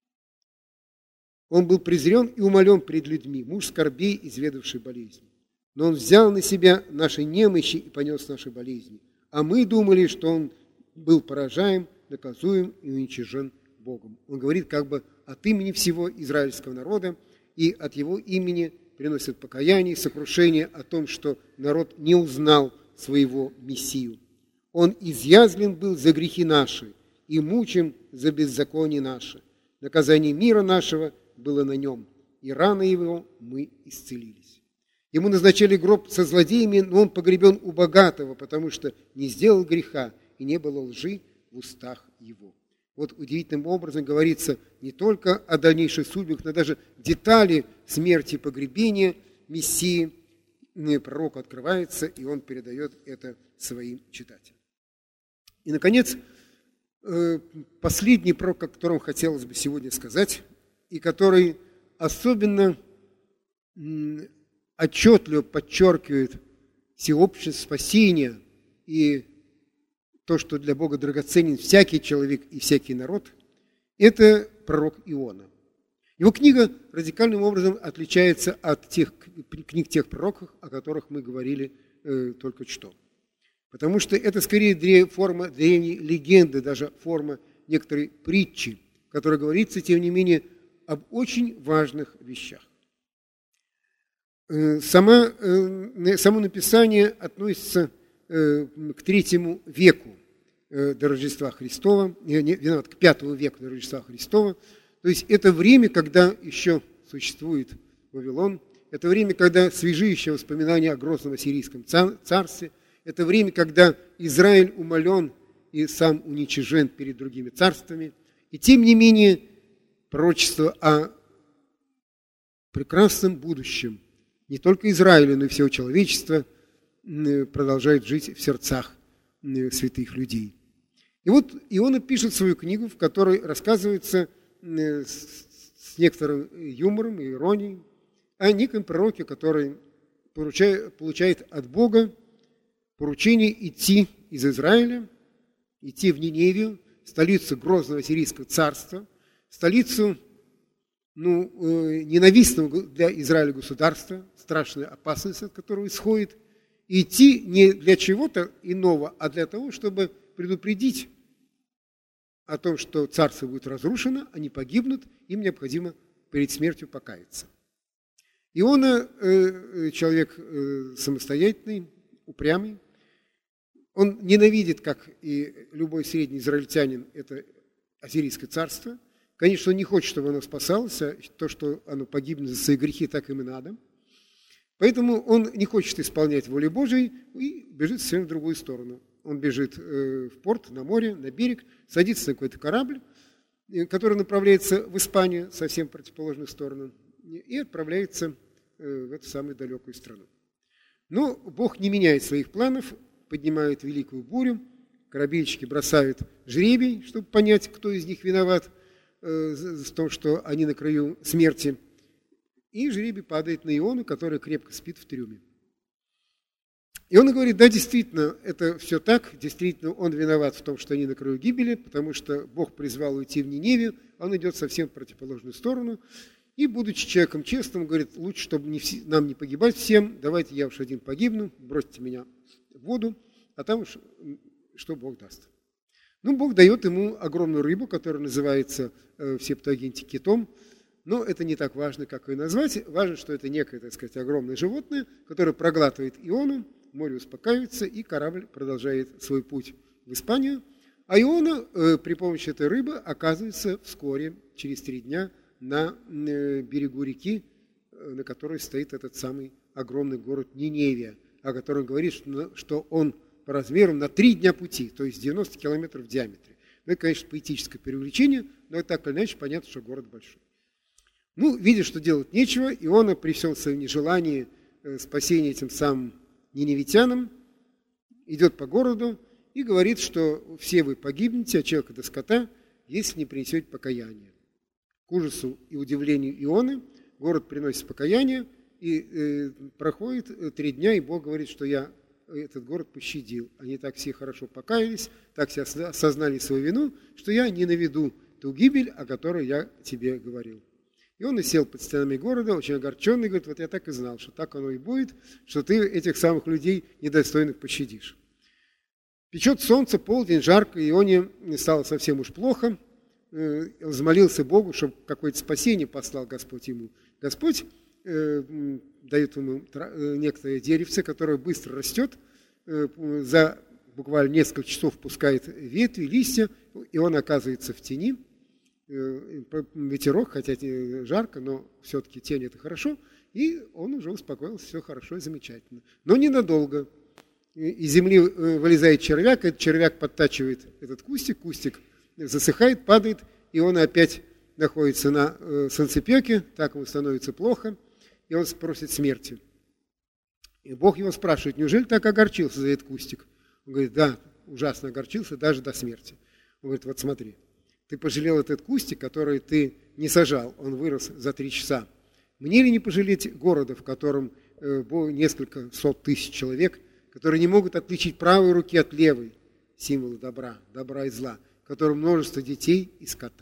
Он был презрен и умолен пред людьми, муж скорбей, изведавший болезни. Но он взял на себя наши немощи и понес наши болезни. А мы думали, что он был поражаем, наказуем и уничижен Богом». Он говорит как бы от имени всего израильского народа, и от его имени приносит покаяние и сокрушение о том, что народ не узнал своего Мессию. Он изъязлен был за грехи наши и мучим за беззаконие наше. Наказание мира нашего было на нем, и раны его мы исцелились. Ему назначили гроб со злодеями, но он погребен у богатого, потому что не сделал греха, и не было лжи в устах его. Вот удивительным образом говорится не только о дальнейших судьбах, но даже детали смерти и погребения Мессии. Пророк открывается, и он передает это своим читателям. И, наконец, последний пророк, о котором хотелось бы сегодня сказать, и который особенно отчетливо подчеркивает всеобщее спасение и то, что для Бога драгоценен всякий человек и всякий народ, это пророк Иона. Его книга радикальным образом отличается от тех книг тех пророков, о которых мы говорили только что. Потому что это скорее форма древней легенды, даже форма некоторой притчи, в которой говорится, тем не менее, об очень важных вещах. Само написание относится к III веку до Рождества Христова, к V веку до Рождества Христова. То есть это время, когда еще существует Вавилон, это время, когда свежие еще воспоминания о грозном ассирийском царстве, Это время, когда Израиль умолен и сам уничижен перед другими царствами. И тем не менее, пророчество о прекрасном будущем не только Израиля, но и всего человечества продолжает жить в сердцах святых людей. И вот Иона пишет свою книгу, в которой рассказывается с некоторым юмором и иронией о неком пророке, который получает от Бога поручение идти из Израиля, идти в Ниневию, столицу грозного ассирийского царства, столицу ненавистного для Израиля государства, страшная опасность от которого исходит, и идти не для чего-то иного, а для того, чтобы предупредить о том, что царство будет разрушено, они погибнут, им необходимо перед смертью покаяться. Иона человек самостоятельный, упрямый. Он ненавидит, как и любой средний израильтянин, это ассирийское царство. Конечно, он не хочет, чтобы оно спасалось, а то, что оно погибнет за свои грехи, так им и надо. Поэтому он не хочет исполнять воли Божией и бежит совсем в другую сторону. Он бежит в порт, на море, на берег, садится на какой-то корабль, который направляется в Испанию, совсем в противоположную сторону, и отправляется в эту самую далекую страну. Но Бог не меняет своих планов, поднимает великую бурю, корабельщики бросают жребий, чтобы понять, кто из них виноват в том, что они на краю смерти. И жребий падает на Иону, который крепко спит в трюме. И он говорит, да, действительно, это все так, действительно, он виноват в том, что они на краю гибели, потому что Бог призвал уйти в Ниневию, он идет совсем в противоположную сторону, и, будучи человеком честным, говорит, лучше, чтобы нам не погибать всем, давайте я уж один погибну, бросьте меня в воду, а там уж что Бог даст. Бог дает ему огромную рыбу, которая называется в Септуагинте китом, но это не так важно, как ее назвать, важно, что это некое, так сказать, огромное животное, которое проглатывает Иону, море успокаивается, и корабль продолжает свой путь в Испанию. А Иона при помощи этой рыбы оказывается вскоре, через 3 дня, на берегу реки, на которой стоит этот самый огромный город Ниневия, о котором говорит, что он по размеру на 3 дня пути, то есть 90 километров в диаметре. Это, конечно, поэтическое преувеличение, но так или иначе понятно, что город большой. Видя, что делать нечего, Иона при всем своем нежелании спасения этим самым ниневитянам идет по городу и говорит, что все вы погибнете от человека до скота, если не принесете покаяние. К ужасу и удивлению Ионы город приносит покаяние, и проходит 3 дня, и Бог говорит, что я этот город пощадил. Они так все хорошо покаялись, так все осознали свою вину, что я не наведу ту гибель, о которой я тебе говорил. И он и сел под стенами города, очень огорченный, говорит, вот я так и знал, что так оно и будет, что ты этих самых людей недостойных пощадишь. Печет солнце, полдень, жарко, и Ионе стало совсем уж плохо. Он взмолился Богу, чтобы какое-то спасение послал Господь ему. Господь дает ему некоторое деревце, которое быстро растет, за буквально несколько часов пускает ветви, листья, и он оказывается в тени. Ветерок, хотя жарко, но все-таки тень это хорошо, и он уже успокоился, все хорошо и замечательно. Но ненадолго. Из земли вылезает червяк, этот червяк подтачивает этот кустик, кустик засыхает, падает, и он опять находится на солнцепеке, так ему становится плохо, и он просит смерти. И Бог его спрашивает, неужели так огорчился за этот кустик? Он говорит, да, ужасно огорчился, даже до смерти. Он говорит, вот смотри. Ты пожалел этот кустик, который ты не сажал, он вырос за 3 часа. Мне ли не пожалеть города, в котором несколько сот тысяч человек, которые не могут отличить правой руки от левой, символы добра и зла, в котором множество детей и скота.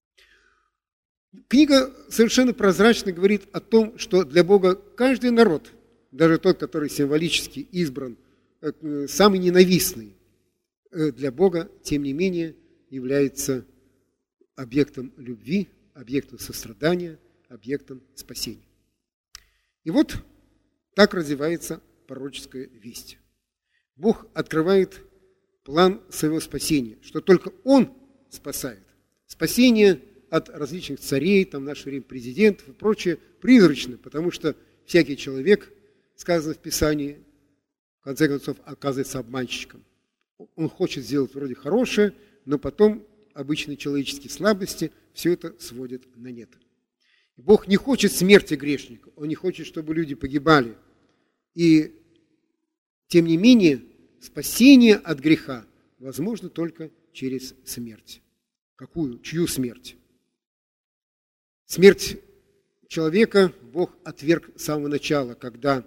Книга совершенно прозрачно говорит о том, что для Бога каждый народ, даже тот, который символически избран, самый ненавистный, для Бога, тем не менее, является объектом любви, объектом сострадания, объектом спасения. И вот так развивается пророческая весть. Бог открывает план своего спасения, что только Он спасает. Спасение от различных царей, там в наше время президентов и прочее, призрачно, потому что всякий человек, сказано в Писании, конце концов оказывается обманщиком. Он хочет сделать вроде хорошее, но потом обычные человеческие слабости все это сводит на нет. Бог не хочет смерти грешника, Он не хочет, чтобы люди погибали. И тем не менее, спасение от греха возможно только через смерть. Какую? Чью смерть? Смерть человека Бог отверг с самого начала, когда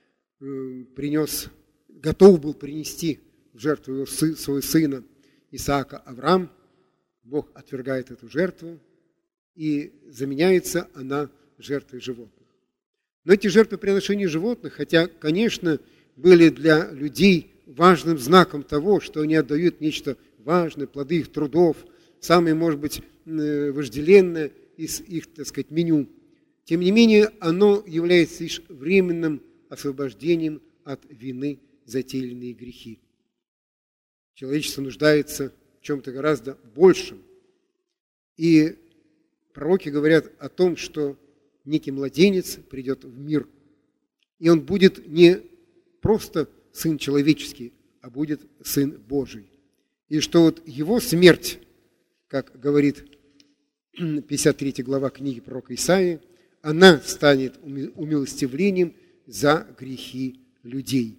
готов был принести в жертву своего сына Исаака Авраам. Бог отвергает эту жертву, и заменяется она жертвой животных. Но эти жертвоприношения животных, хотя, конечно, были для людей важным знаком того, что они отдают нечто важное, плоды их трудов, самое, может быть, вожделенное из их, так сказать, меню. Тем не менее, оно является лишь временным освобождением от вины за те или иные грехи. Человечество нуждается в чем-то гораздо большем. И пророки говорят о том, что некий младенец придет в мир, и он будет не просто сын человеческий, а будет сын Божий. И что вот его смерть, как говорит 53 глава книги пророка Исаии, она станет умилостивлением за грехи людей.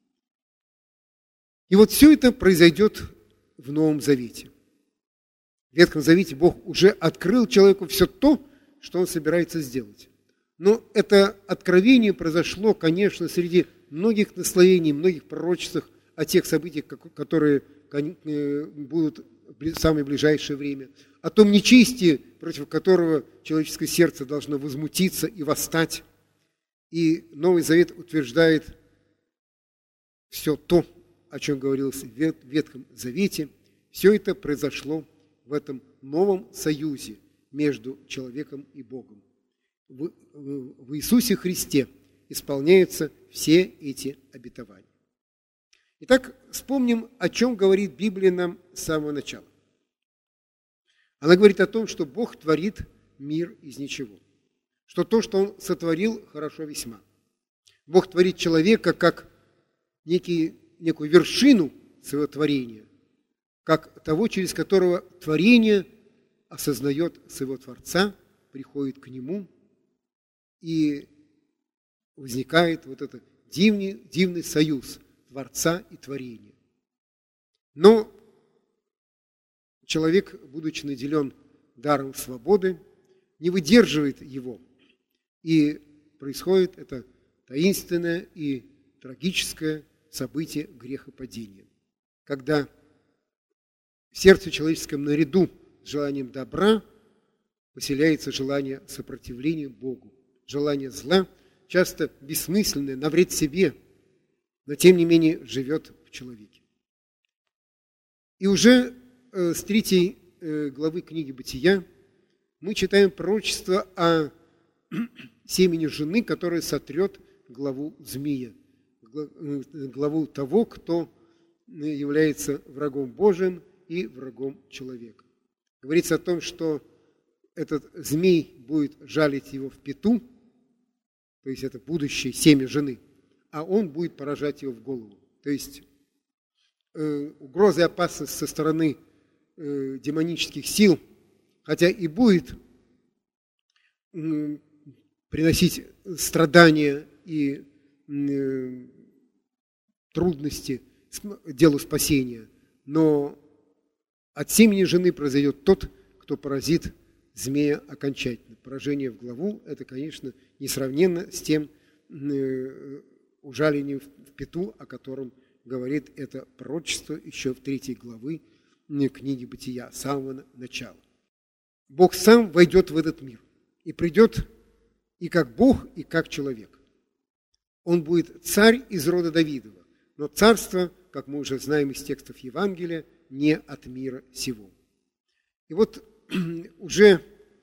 И вот все это произойдет в Новом Завете. В Ветхом Завете Бог уже открыл человеку все то, что он собирается сделать. Но это откровение произошло, конечно, среди многих наслоений, многих пророчеств о тех событиях, которые будут в самое ближайшее время, о том нечестии, против которого человеческое сердце должно возмутиться и восстать. И Новый Завет утверждает все то, о чем говорилось в Ветхом Завете. Все это произошло в этом новом союзе между человеком и Богом. В Иисусе Христе исполняются все эти обетования. Итак, вспомним, о чем говорит Библия нам с самого начала. Она говорит о том, что Бог творит мир из ничего, что то, что Он сотворил, хорошо весьма. Бог творит человека как некую вершину своего творения, как того, через которого творение осознает своего Творца, приходит к Нему, и возникает вот этот дивный союз Творца и творения. Но человек, будучи наделен даром свободы, не выдерживает его, и происходит это таинственное и трагическое событие грехопадения, когда в сердце человеческом наряду с желанием добра поселяется желание сопротивления Богу, желание зла, часто бессмысленное, на вред себе, но тем не менее живет в человеке. И уже с 3 главы книги Бытия мы читаем пророчество о семени жены, которая сотрет главу змея, главу того, кто является врагом Божиим и врагом человека. Говорится о том, что этот змей будет жалить его в пяту, то есть это будущее семя жены, а он будет поражать его в голову. То есть угроза и опасность со стороны демонических сил, хотя и будет приносить страдания и трудности делу спасения, но от семени жены произойдет тот, кто поразит змея окончательно. Поражение в главу – это, конечно, несравненно с тем ужалением в пяту, о котором говорит это пророчество еще в 3 главы книги Бытия, с самого начала. Бог сам войдет в этот мир и придет и как Бог, и как человек. Он будет царь из рода Давидова, но царство, как мы уже знаем из текстов Евангелия, не от мира сего. И вот уже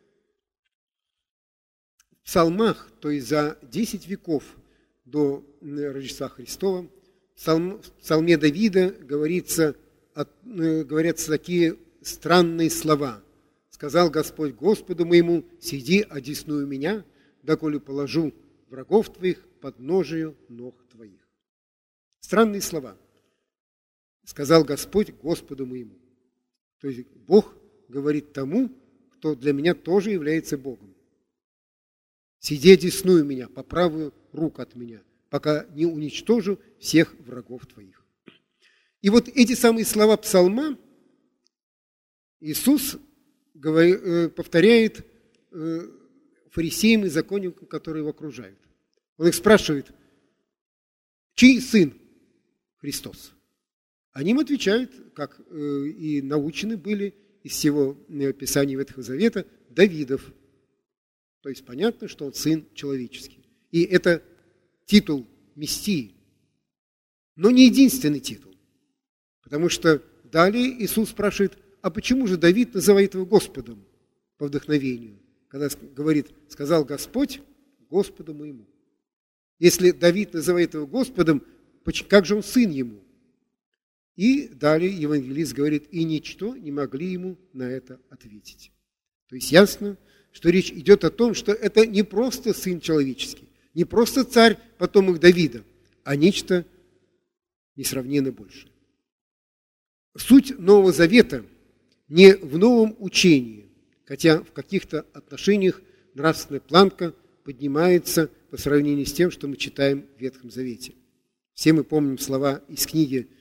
в псалмах, то есть за 10 веков до Рождества Христова, в псалме Давида говорятся такие странные слова. «Сказал Господь Господу моему, сиди, одесную меня, доколе положу врагов твоих под ножию ног твоих». Странные слова. Сказал Господь Господу моему. То есть Бог говорит тому, кто для меня тоже является Богом. Сиди одесную меня, по правую руку от меня, пока не уничтожу всех врагов твоих. И вот эти самые слова псалма Иисус повторяет фарисеям и законникам, которые его окружают. Он их спрашивает, чей сын Христос? Они им отвечают, как и научены были из всего Писания Ветхого Завета, Давидов. То есть понятно, что он сын человеческий. И это титул Мессии, но не единственный титул. Потому что далее Иисус спрашивает, а почему же Давид называет его Господом по вдохновению? Когда говорит, сказал Господь Господу моему. Если Давид называет его Господом, как же он сын ему? И далее евангелист говорит, и ничто не могли ему на это ответить. То есть ясно, что речь идет о том, что это не просто сын человеческий, не просто царь, потомок Давида, а нечто несравненно большее. Суть Нового Завета не в новом учении, хотя в каких-то отношениях нравственная планка поднимается по сравнению с тем, что мы читаем в Ветхом Завете. Все мы помним слова из книги,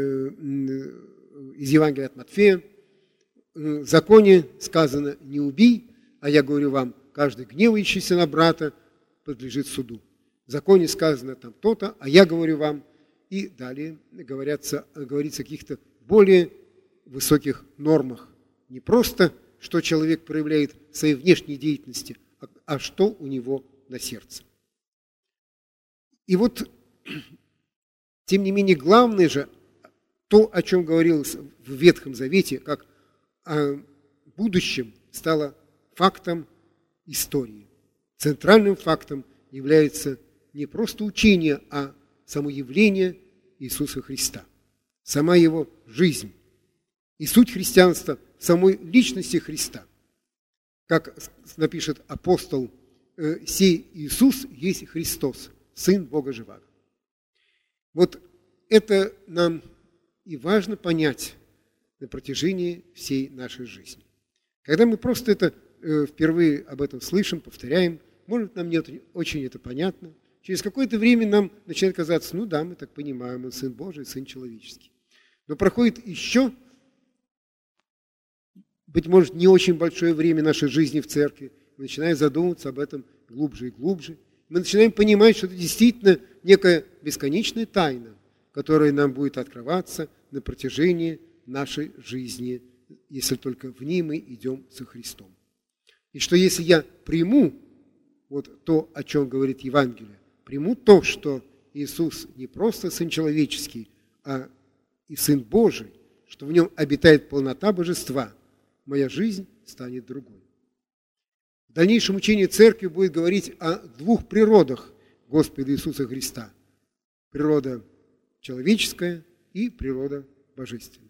из Евангелия от Матфея. В законе сказано «не убий», а я говорю вам, каждый гневающийся на брата подлежит суду. В законе сказано там то-то, а я говорю вам. И далее говорится о каких-то более высоких нормах. Не просто, что человек проявляет в своей внешней деятельности, а что у него на сердце. И вот, тем не менее, главное же, то, о чем говорилось в Ветхом Завете, как о будущем, стало фактом истории. Центральным фактом является не просто учение, а само явление Иисуса Христа, сама его жизнь и суть христианства в самой личности Христа. Как напишет апостол, «Сей Иисус есть Христос, Сын Бога Живаго». Вот это нам и важно понять на протяжении всей нашей жизни. Когда мы просто это впервые об этом слышим, повторяем, может, нам не очень это понятно. Через какое-то время нам начинает казаться, ну да, мы так понимаем, он Сын Божий, Сын человеческий. Но проходит еще, быть может, не очень большое время нашей жизни в церкви, мы начинаем задумываться об этом глубже и глубже. Мы начинаем понимать, что это действительно некая бесконечная тайна, которая нам будет открываться на протяжении нашей жизни, если только в ней мы идем со Христом. И что если я приму вот то, о чем говорит Евангелие, приму то, что Иисус не просто Сын человеческий, а и Сын Божий, что в нем обитает полнота божества, моя жизнь станет другой. В дальнейшем учение Церкви будет говорить о двух природах Господа Иисуса Христа. Природа человеческая и природа божественная.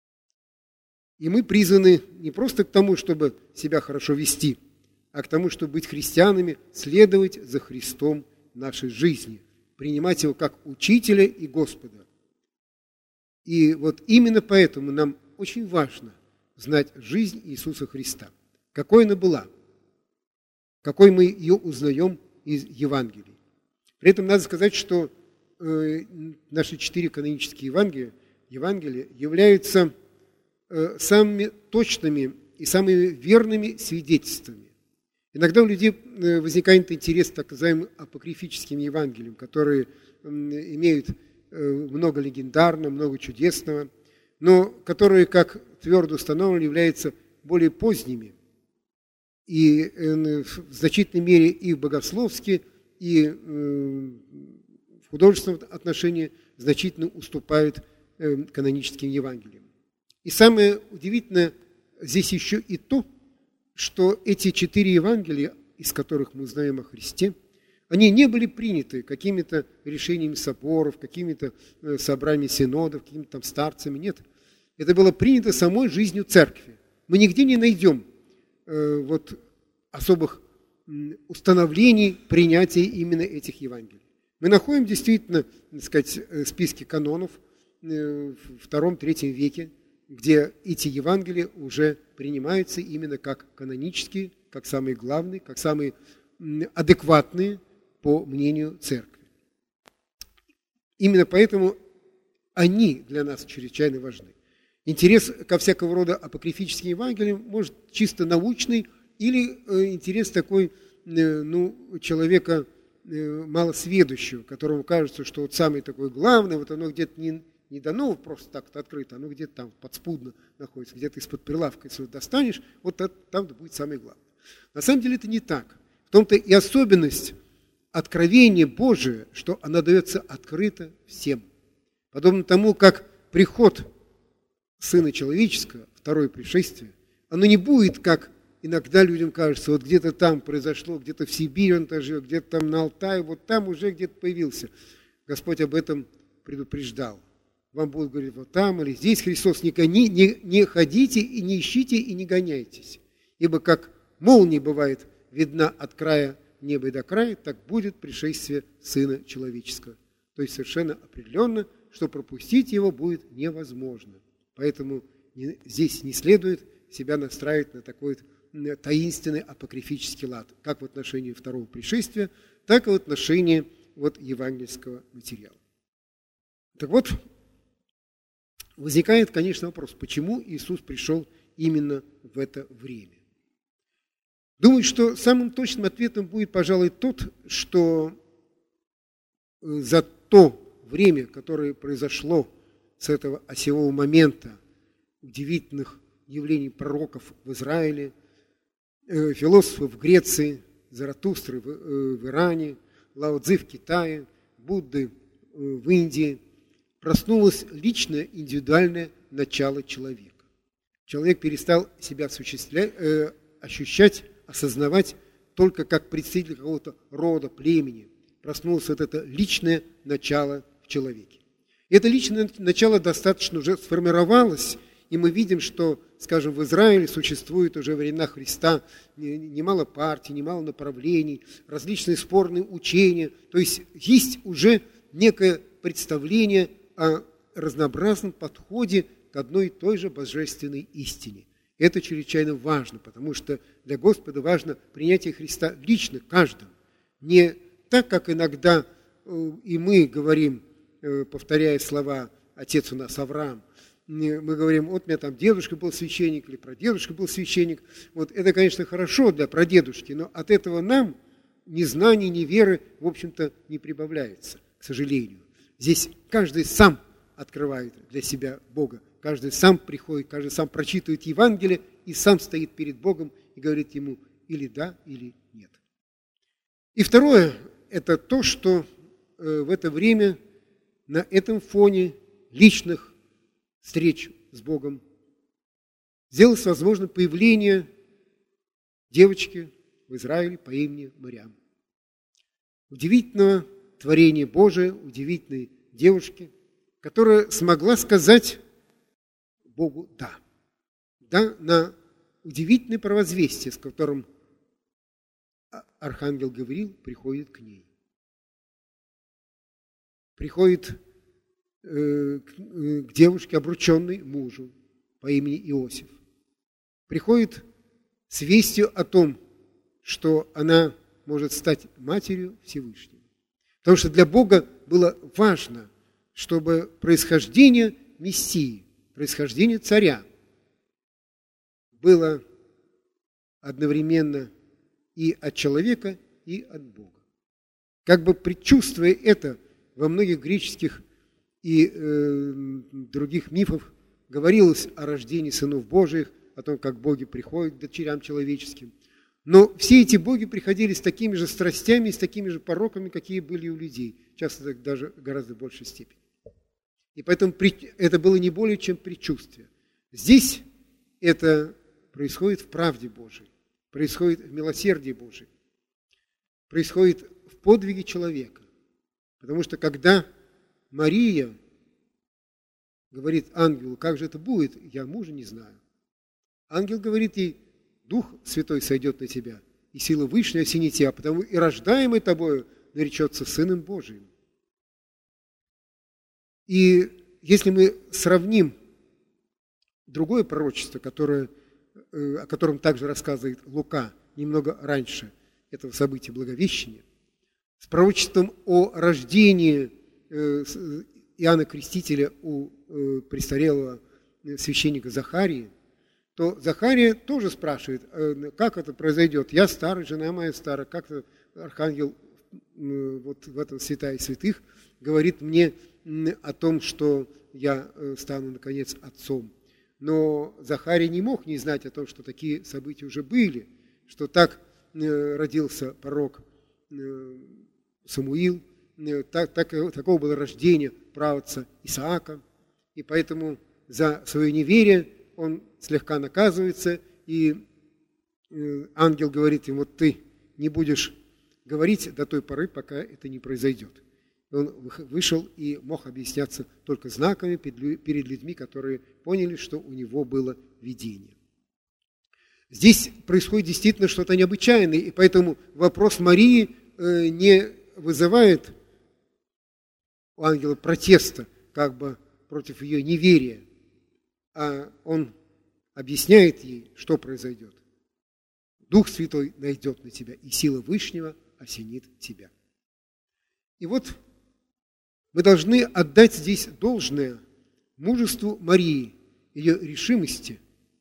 И мы призваны не просто к тому, чтобы себя хорошо вести, а к тому, чтобы быть христианами, следовать за Христом в нашей жизни, принимать Его как Учителя и Господа. И вот именно поэтому нам очень важно знать жизнь Иисуса Христа. Какой она была, какой мы ее узнаем из Евангелий. При этом надо сказать, что наши 4 канонические Евангелия являются самыми точными и самыми верными свидетельствами. Иногда у людей возникает интерес к так называемым апокрифическим Евангелиям, которые имеют много легендарного, много чудесного, но которые, как твердо установлено, являются более поздними и в значительной мере и богословски, и в художественном отношении значительно уступают каноническим Евангелиям. И самое удивительное здесь еще и то, что эти 4 Евангелия, из которых мы узнаем о Христе, они не были приняты какими-то решениями соборов, какими-то собраниями синодов, какими-то там старцами. Нет. Это было принято самой жизнью церкви. Мы нигде не найдем вот особых установлений принятия именно этих Евангелий. Мы находим действительно, так сказать, списки канонов в II-III веке, где эти Евангелия уже принимаются именно как канонические, как самые главные, как самые адекватные по мнению Церкви. Именно поэтому они для нас чрезвычайно важны. Интерес ко всякого рода апокрифическим Евангелиям может чисто научный или интерес такой, человека малосведущего, которому кажется, что вот самое такое главное, вот оно где-то не дано просто так-то открыто, оно где-то там подспудно находится, где-то из-под прилавка, если вот достанешь, вот там-то будет самое главное. На самом деле это не так. В том-то и особенность откровения Божия, что она дается открыто всем. Подобно тому, как приход Сына Человеческого, второе пришествие, оно не будет, как иногда людям кажется, вот где-то там произошло, где-то в Сибири он-то живет, где-то там на Алтае, вот там уже где-то появился. Господь об этом предупреждал. Вам будут говорить, вот там или здесь Христос, не ходите и не ищите и не гоняйтесь. Ибо как молния бывает видна от края неба и до края, так будет пришествие Сына Человеческого. То есть совершенно определенно, что пропустить его будет невозможно. Поэтому здесь не следует себя настраивать на такой таинственный апокрифический лад, как в отношении второго пришествия, так и в отношении евангельского материала. Так вот, возникает, конечно, вопрос, почему Иисус пришел именно в это время? Думаю, что самым точным ответом будет, пожалуй, тот, что за то время, которое произошло с этого осевого момента удивительных явлений пророков в Израиле, философов в Греции, Заратустры в Иране, Лао-цзы в Китае, Будды в Индии, проснулось личное индивидуальное начало человека. Человек перестал себя ощущать, осознавать только как представитель какого-то рода, племени. Проснулось это личное начало в человеке. И это личное начало достаточно уже сформировалось, и мы видим, что, скажем, в Израиле существует уже во времена Христа немало партий, немало направлений, различные спорные учения. То есть уже некое представление о разнообразном подходе к одной и той же божественной истине. Это чрезвычайно важно, потому что для Господа важно принятие Христа лично каждому. Не так, как иногда и мы говорим, повторяя слова «Отец у нас Авраам», мы говорим, вот у меня там дедушка был священник или прадедушка был священник. Вот это, конечно, хорошо для прадедушки, но от этого нам ни знаний, ни веры, в общем-то, не прибавляется, к сожалению. Здесь каждый сам открывает для себя Бога, каждый сам приходит, каждый сам прочитывает Евангелие и сам стоит перед Богом и говорит ему или да, или нет. И второе, это то, что в это время на этом фоне личных встреч с Богом сделалось возможно появление девочки в Израиле по имени Мариам. Удивительного творения Божия, удивительной девушки, которая смогла сказать Богу «да». Да на удивительное провозвестие, с которым архангел Гавриил приходит к ней. Приходит к девушке, обрученной мужу по имени Иосиф. Приходит с вестью о том, что она может стать матерью Всевышнего. Потому что для Бога было важно, чтобы происхождение Мессии, происхождение царя было одновременно и от человека, и от Бога. Как бы предчувствуя это, во многих греческих и других мифах говорилось о рождении сынов Божиих, о том, как боги приходят к дочерям человеческим. Но все эти боги приходили с такими же страстями, с такими же пороками, какие были у людей, часто даже гораздо большей степени. И поэтому это было не более чем предчувствие. Здесь это происходит в правде Божией, происходит в милосердии Божием, происходит в подвиге человека. Потому что когда Мария говорит ангелу, как же это будет, я мужа не знаю. Ангел говорит ей, Дух Святой сойдет на тебя, и сила Вышняя осенит тебя, потому и рождаемый тобою наречется Сыном Божиим. И если мы сравним другое пророчество, о котором также рассказывает Лука немного раньше этого события Благовещения, с пророчеством о рождении Иоанна Крестителя у престарелого священника Захарии, то Захария тоже спрашивает, как это произойдет. Я старый, жена моя старая, как-то архангел вот в этом святая святых говорит мне о том, что я стану, наконец, отцом. Но Захарий не мог не знать о том, что такие события уже были, что так родился пророк Самуил, такого было рождение праотца Исаака, и поэтому за свое неверие он слегка наказывается, и ангел говорит ему: ты не будешь говорить до той поры, пока это не произойдет. Он вышел и мог объясняться только знаками перед людьми, которые поняли, что у него было видение. Здесь происходит действительно что-то необычайное, и поэтому вопрос Марии не вызывает у ангела протеста как бы против ее неверия, а он объясняет ей, что произойдет. Дух Святой найдет на тебя, и сила Вышнего осенит тебя. И вот мы должны отдать здесь должное мужеству Марии, ее решимости,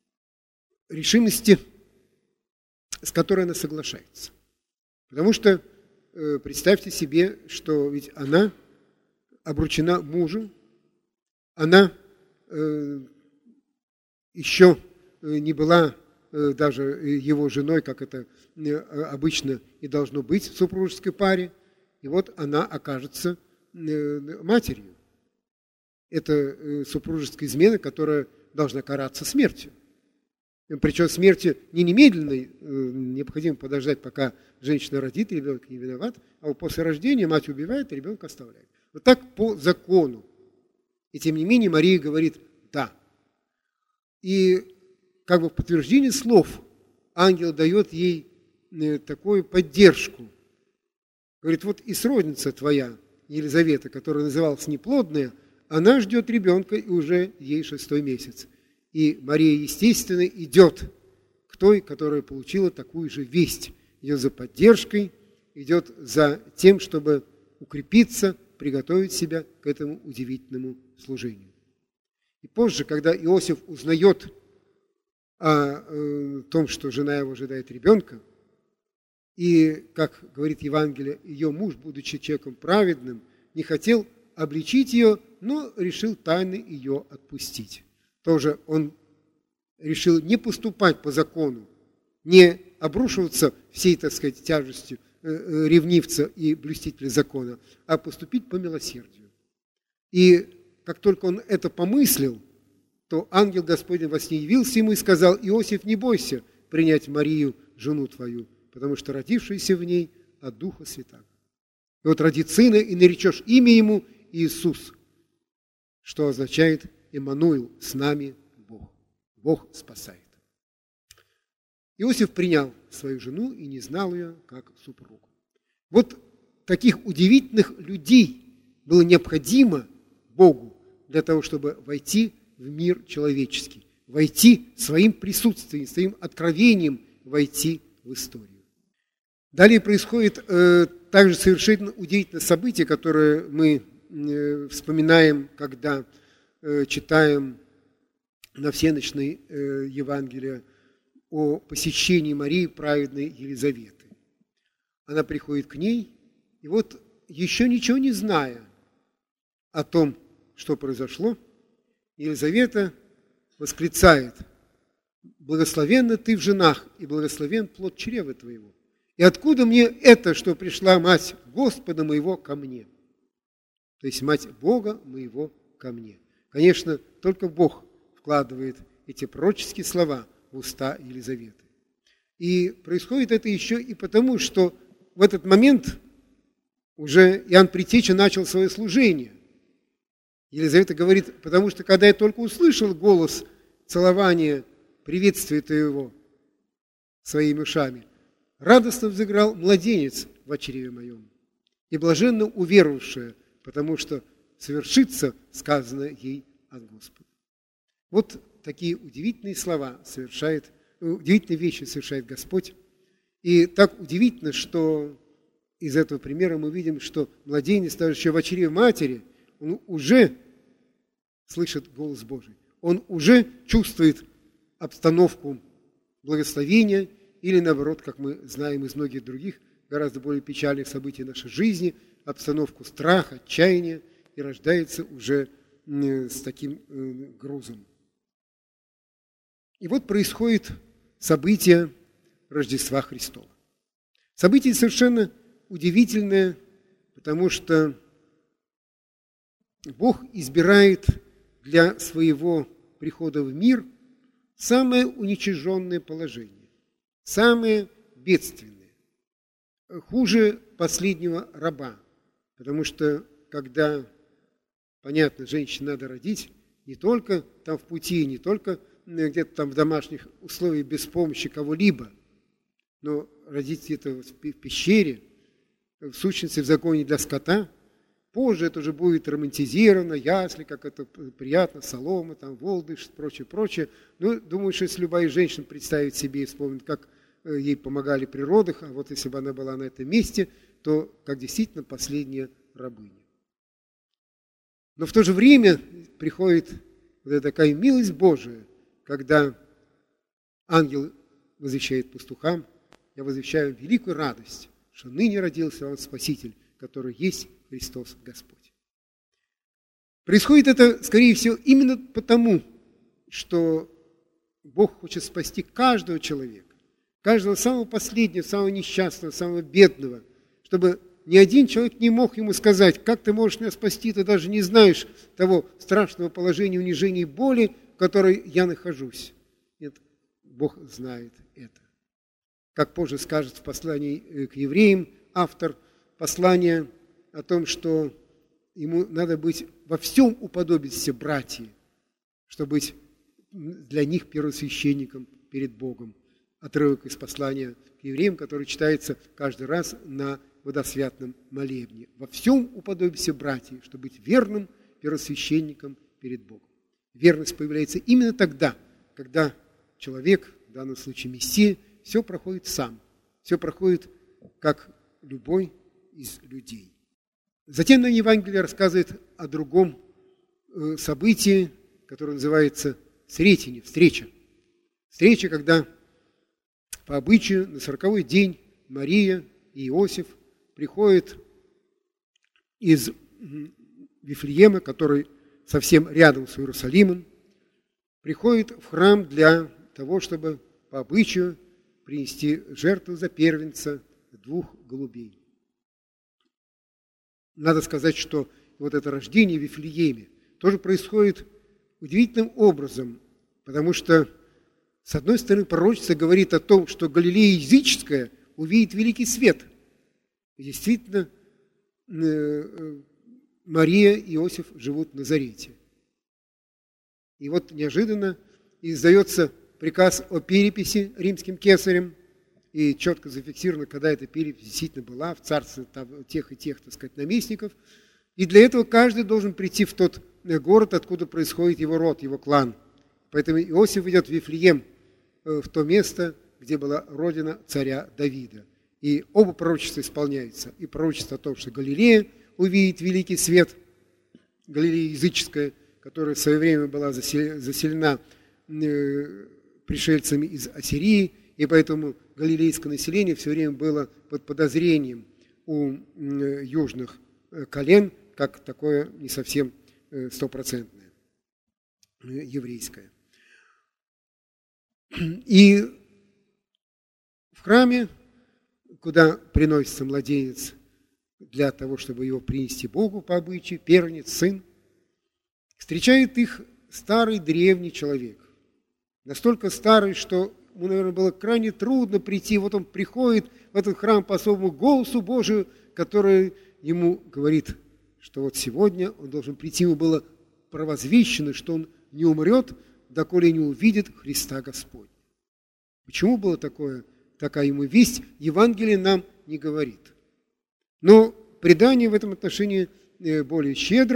с которой она соглашается. Потому что представьте себе, что ведь она обручена мужу, она еще не была даже его женой, как это обычно и должно быть в супружеской паре, и вот она окажется матерью. Это супружеская измена, которая должна караться смертью. Причем смертью не немедленной, необходимо подождать, пока женщина родит, ребенок не виноват, а после рождения мать убивает, ребенка оставляет. Вот так по закону. И тем не менее Мария говорит «да». И как бы в подтверждение слов ангел дает ей такую поддержку. Говорит: вот и сродница твоя, Елизавета, которая называлась неплодная, она ждет ребенка, и уже ей 6-й месяц. И Мария, естественно, идет к той, которая получила такую же весть. Идет за поддержкой, идет за тем, чтобы укрепиться, приготовить себя к этому удивительному служению. И позже, когда Иосиф узнает о том, что жена его ожидает ребенка, и, как говорит Евангелие, ее муж, будучи человеком праведным, не хотел обличить ее, но решил тайно ее отпустить. Тоже он решил не поступать по закону, не обрушиваться всей, так сказать, тяжестью ревнивца и блюстителя закона, а поступить по милосердию. И как только он это помыслил, то ангел Господень во сне явился ему и сказал: Иосиф, не бойся принять Марию, жену твою, потому что родившаяся в ней от Духа Святаго. И вот родит сына, и наречешь имя ему Иисус, что означает Эммануил, с нами Бог. Бог спасает. Иосиф принял свою жену и не знал ее как супругу. Вот таких удивительных людей было необходимо Богу для того, чтобы войти в мир человеческий, войти своим присутствием, своим откровением, войти в историю. Далее происходит также совершенно удивительное событие, которое мы вспоминаем, когда читаем на всеночной Евангелие о посещении Марии праведной Елизаветы. Она приходит к ней, и вот еще ничего не зная о том, что произошло, Елизавета восклицает: «Благословенна ты в женах, и благословен плод чрева твоего. И откуда мне это, что пришла мать Господа моего ко мне?» То есть мать Бога моего ко мне. Конечно, только Бог вкладывает эти пророческие слова в уста Елизаветы. И происходит это еще и потому, что в этот момент уже Иоанн Предтеча начал свое служение. Елизавета говорит: потому что когда я только услышал голос целования, приветствия твоего своими ушами, радостно взыграл младенец в чреве моем, и блаженно уверовавшая, потому что совершится сказанное ей от Господа. Вот такие удивительные удивительные вещи совершает Господь. И так удивительно, что из этого примера мы видим, что младенец, даже еще в чреве матери, он уже слышит голос Божий. Он уже чувствует обстановку благословения или, наоборот, как мы знаем из многих других, гораздо более печальных событий нашей жизни, обстановку страха, отчаяния, и рождается уже с таким грузом. И вот происходит событие Рождества Христова. Событие совершенно удивительное, потому что Бог избирает для своего прихода в мир самое уничиженное положение, самое бедственное, хуже последнего раба, потому что когда, понятно, женщине надо родить не только там в пути, не только где-то там в домашних условиях без помощи кого-либо, но родить где-то в пещере, в сущности в законе для скота. Позже это уже будет романтизировано, ясли, как это приятно, солома, там, волдыш, прочее, прочее. Но думаю, что если любая женщина представит себе и вспомнит, как ей помогали при родах, а вот если бы она была на этом месте, то как действительно последняя рабыня. Но в то же время приходит вот эта такая милость Божия, когда ангел возвещает пастухам: я возвещаю великую радость, что ныне родился вам Спаситель, который есть Христос Господь. Происходит это, скорее всего, именно потому, что Бог хочет спасти каждого человека, каждого самого последнего, самого несчастного, самого бедного, чтобы ни один человек не мог ему сказать: как ты можешь меня спасти, ты даже не знаешь того страшного положения, унижения и боли, в которой я нахожусь. Нет, Бог знает это. Как позже скажет в послании к евреям автор послания о том, что ему надо быть во всем уподобиться братьям, чтобы быть для них первосвященником перед Богом. Отрывок из послания к евреям, который читается каждый раз на водосвятном молебне. Во всем уподобься братьям, чтобы быть верным первосвященником перед Богом. Верность появляется именно тогда, когда человек, в данном случае Мессия, все проходит сам, все проходит как любой из людей. Затем нам Евангелие рассказывает о другом событии, которое называется Сретение, встреча. Встреча, когда по обычаю на 40-й день Мария и Иосиф приходят из Вифлеема, который совсем рядом с Иерусалимом, приходят в храм для того, чтобы по обычаю принести жертву за первенца 2 голубей. Надо сказать, что вот это рождение в Вифлееме тоже происходит удивительным образом, потому что, с одной стороны, пророчество говорит о том, что Галилея языческая увидит великий свет. И действительно, Мария и Иосиф живут в Назарете. И вот неожиданно издается приказ о переписи римским кесарем, и четко зафиксировано, когда эта перепись действительно была в царстве тех и тех, так сказать, наместников. И для этого каждый должен прийти в тот город, откуда происходит его род, его клан. Поэтому Иосиф идет в Вифлеем, в то место, где была родина царя Давида. И оба пророчества исполняются. И пророчество о том, что Галилея увидит великий свет, Галилея языческая, которая в свое время была заселена пришельцами из Ассирии, и поэтому галилейское население все время было под подозрением у южных колен, как такое не совсем стопроцентное еврейское. И в храме, куда приносится младенец для того, чтобы его принести Богу по обычаю, первенец, сын, встречает их старый древний человек. Настолько старый, что ему, наверное, было крайне трудно прийти. Вот он приходит в этот храм по особому голосу Божию, который ему говорит, что вот сегодня он должен прийти. Ему было провозвещено, что он не умрет, доколе не увидит Христа Господня. Почему была такая ему весть, Евангелие нам не говорит. Но предание в этом отношении более щедро,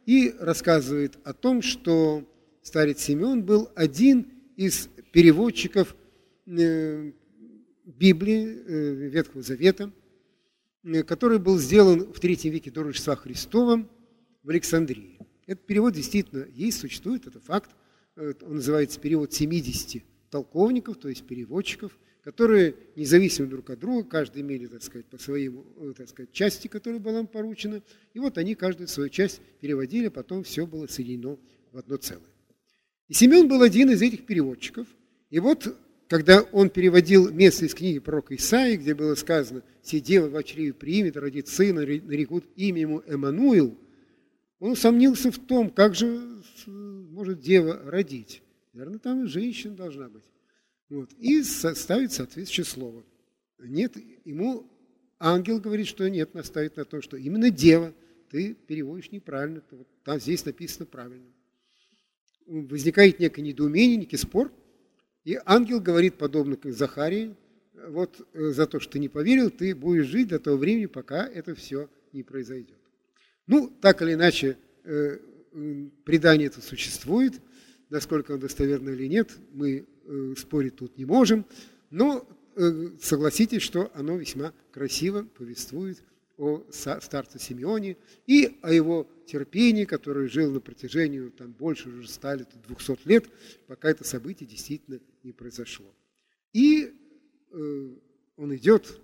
и рассказывает о том, что старец Симеон был один из переводчиков Библии, Ветхого Завета, который был сделан в III веке до Рождества Христова в Александрии. Этот перевод действительно есть, существует, это факт. Он называется перевод 70 толковников, то есть переводчиков, которые независимо друг от друга, каждый имели, так сказать, по своему, так сказать, части, которая была им поручена, и вот они каждую свою часть переводили, потом все было соединено в одно целое. И Симеон был один из этих переводчиков, и вот, когда он переводил место из книги пророка Исаии, где было сказано «Се дева в чреве примет, родит сына, нарекут имя ему Эммануил», он усомнился в том, как же может дева родить. Наверное, там и женщина должна быть. Вот. И ставит соответствующее слово. Нет, ему ангел говорит, что нет, наставит на том, что именно дева, ты переводишь неправильно, вот там здесь написано правильно. Возникает некое недоумение, некий спор, и ангел говорит, подобно как Захарии, вот за то, что ты не поверил, ты будешь жить до того времени, пока это все не произойдет. Ну, так или иначе, предание это существует, насколько оно достоверно или нет, мы спорить тут не можем, но согласитесь, что оно весьма красиво повествует о старце Симеоне и о его терпении, который жил на протяжении больше уже 200 лет, пока это событие действительно не произошло. И он идет,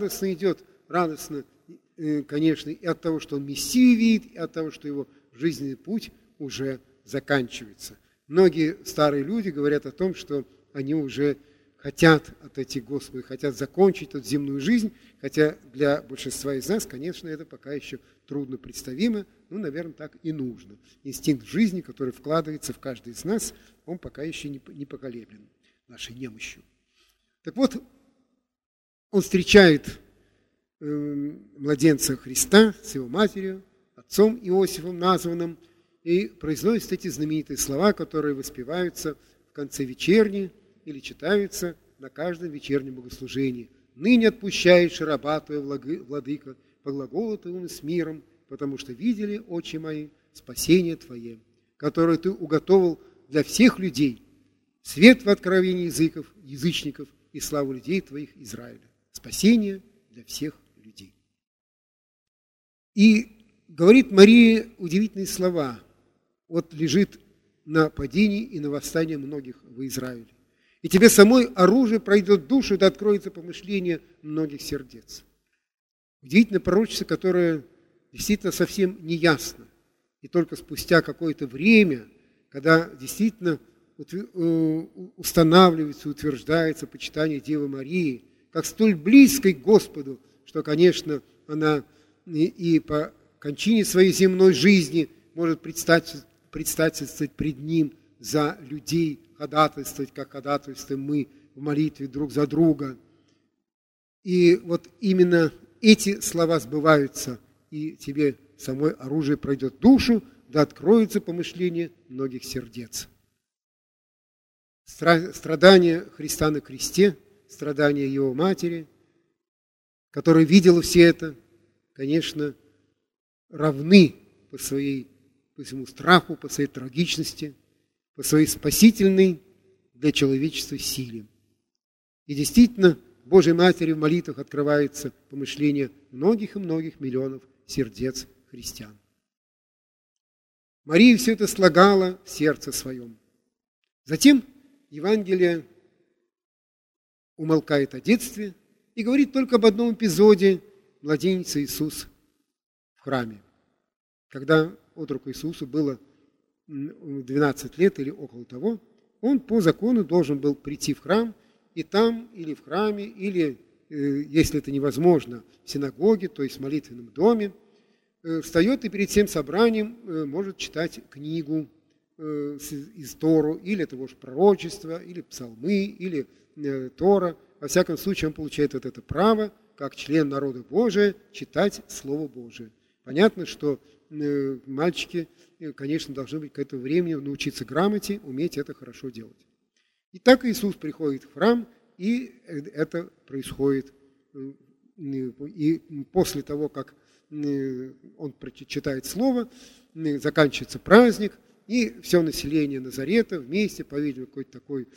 конечно, и от того, что он Мессию видит, и от того, что его жизненный путь уже заканчивается. Многие старые люди говорят о том, что они уже хотят отойти к Господу, хотят закончить эту земную жизнь, хотя для большинства из нас, конечно, это пока еще трудно представимо, но, наверное, так и нужно. Инстинкт жизни, который вкладывается в каждый из нас, он пока еще не поколеблен нашей немощью. Так вот, он встречает младенца Христа с его матерью, отцом Иосифом названным, и произносит эти знаменитые слова, которые воспеваются в конце вечерни или читаются на каждом вечернем богослужении. «Ныне отпущаешь раба твоя, владыка, по глаголу твоему с миром, потому что видели очи мои спасение твое, которое ты уготовил для всех людей, свет в откровении язычников и славу людей твоих Израиля». Спасение для всех людей. И говорит Мария удивительные слова. Вот лежит на падении и на восстании многих в Израиле. И тебе самой оружие пройдет душу, да откроется помышление многих сердец. Удивительное пророчество, которое действительно совсем не ясно. И только спустя какое-то время, когда действительно устанавливается, утверждается почитание Девы Марии, как столь близкой к Господу, что, конечно, она и по кончине своей земной жизни может предстательствовать пред Ним за людей, ходатайствовать, как ходатайствуем мы в молитве друг за друга. И вот именно эти слова сбываются, и тебе самой оружие пройдет душу, да откроется помышление многих сердец. Страдания Христа на кресте, страдания Его матери, которая видела все это, конечно, равны по своему страху, по своей трагичности, по своей спасительной для человечества силе. И действительно, Божьей Матери в молитвах открывается помышление многих и многих миллионов сердец христиан. Мария все это слагала в сердце своем. Затем Евангелие умолкает о детстве и говорит только об одном эпизоде младенца Иисуса в храме, когда отроку Иисусу было 12 лет или около того, он по закону должен был прийти в храм, и там или в храме, или, если это невозможно, в синагоге, то есть в молитвенном доме, встает и перед всем собранием может читать книгу из Тору, или того же пророчества, или псалмы, или Тора. Во всяком случае, он получает вот это право, как член народа Божия, читать Слово Божие. Понятно, что мальчики, конечно, должны быть к этому времени научиться грамоте, уметь это хорошо делать. И так Иисус приходит в храм, и это происходит. И после того, как он читает Слово, заканчивается праздник, и все население Назарета вместе, по-видимому, какой-то такой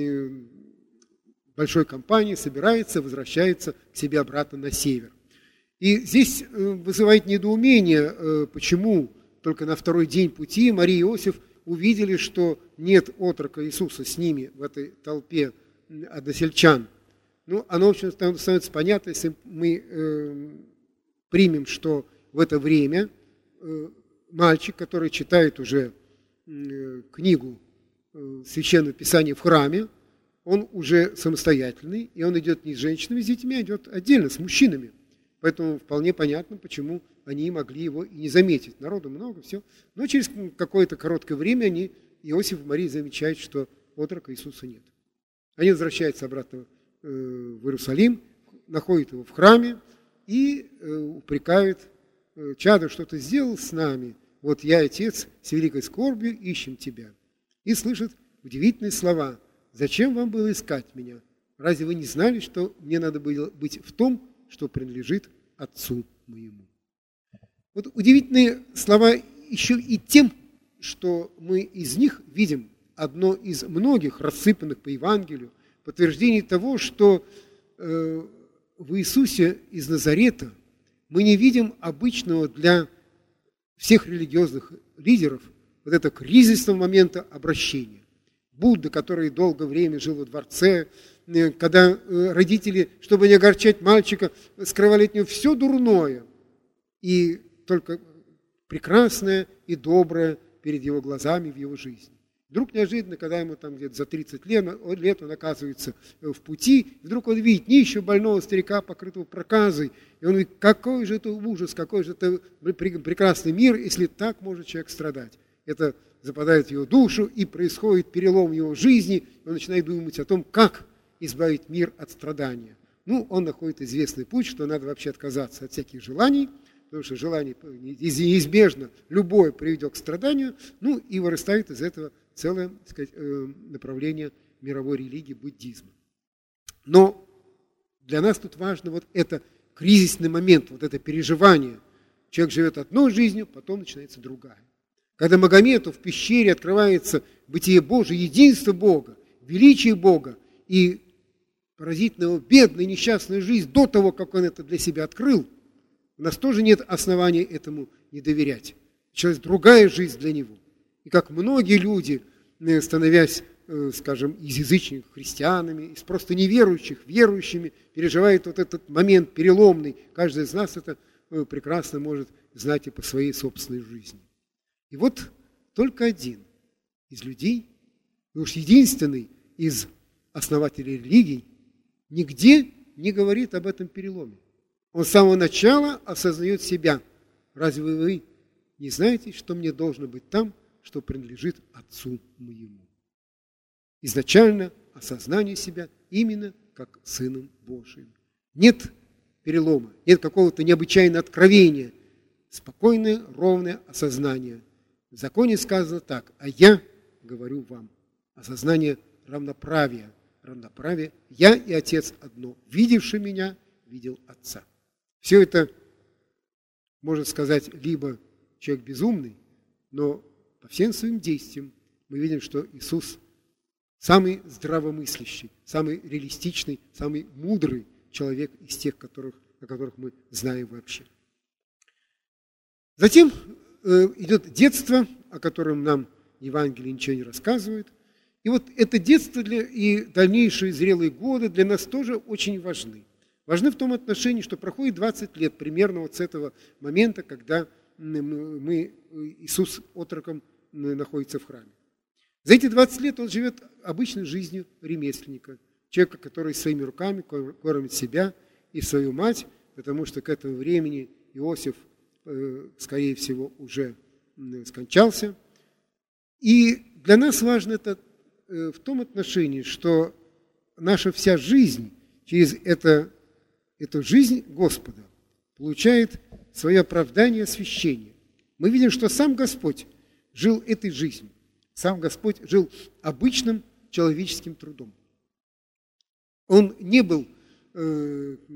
большой компанией собирается, возвращается к себе обратно на север. И здесь вызывает недоумение, почему только на второй день пути Мария и Иосиф увидели, что нет отрока Иисуса с ними в этой толпе односельчан. Ну, оно, в общем, становится понятно, если мы примем, что в это время мальчик, который читает уже книгу Священного Писания в храме, он уже самостоятельный, и он идет не с женщинами, с детьми, а идет отдельно, с мужчинами. Поэтому вполне понятно, почему они могли его и не заметить. Народу много, все. Но через какое-то короткое время Иосиф и Мария замечают, что отрока Иисуса нет. Они возвращаются обратно в Иерусалим, находят его в храме и упрекают: «Чадо, что ты сделал с нами? Вот я, отец, с великой скорбью ищем тебя». И слышат удивительные слова: «Зачем вам было искать меня? Разве вы не знали, что мне надо было быть в том, что принадлежит отцу моему?» Вот удивительные слова еще и тем, что мы из них видим одно из многих рассыпанных по Евангелию подтверждений того, что в Иисусе из Назарета мы не видим обычного для всех религиозных лидеров вот этого кризисного момента обращения. Будда, который долгое время жил во дворце, когда родители, чтобы не огорчать мальчика, скрывали от него все дурное, и только прекрасное и доброе перед его глазами в его жизни. Вдруг неожиданно, когда ему там где-то за 30 лет он оказывается в пути, вдруг он видит нищего больного старика, покрытого проказой, и он говорит: какой же это ужас, какой же это прекрасный мир, если так может человек страдать. Это западает в его душу, и происходит перелом в его жизни, и он начинает думать о том, как избавить мир от страдания. Ну, он находит известный путь, что надо вообще отказаться от всяких желаний, потому что желание неизбежно, любое приведет к страданию, ну, и вырастает из этого целое, так сказать, направление мировой религии буддизма. Но для нас тут важно вот это кризисный момент, вот это переживание. Человек живет одной жизнью, потом начинается другая. Когда Магомету в пещере открывается бытие Божие, единство Бога, величие Бога и поразительная его бедная, несчастная жизнь до того, как он это для себя открыл, у нас тоже нет оснований этому не доверять. Началась другая жизнь для него. И как многие люди, становясь, скажем, из язычников христианами, из просто неверующих верующими, переживают вот этот момент переломный. Каждый из нас это прекрасно может знать и по своей собственной жизни. И вот только один из людей, и уж единственный из основателей религий, нигде не говорит об этом переломе. Он с самого начала осознает себя. Разве вы не знаете, что мне должно быть там, что принадлежит Отцу моему? Изначально осознание себя именно как Сыном Божиим. Нет перелома, нет какого-то необычайного откровения. Спокойное, ровное осознание. В законе сказано так: а я говорю вам. Осознание равноправия. Равноправие. Я и Отец одно. Видевший меня, видел Отца. Все это, можно сказать, либо человек безумный, но по всем своим действиям мы видим, что Иисус самый здравомыслящий, самый реалистичный, самый мудрый человек из тех, о которых мы знаем вообще. Затем идет детство, о котором нам Евангелие ничего не рассказывает. И вот это детство и дальнейшие зрелые годы для нас тоже очень важны. Важны в том отношении, что проходит 20 лет примерно вот с этого момента, когда Иисус отроком находится в храме. За эти 20 лет он живет обычной жизнью ремесленника, человека, который своими руками кормит себя и свою мать, потому что к этому времени Иосиф, скорее всего, уже скончался. И для нас важно это в том отношении, что наша вся жизнь через эту жизнь Господа получает свое оправдание, освящение. Мы видим, что сам Господь жил этой жизнью. Сам Господь жил обычным человеческим трудом. Он не был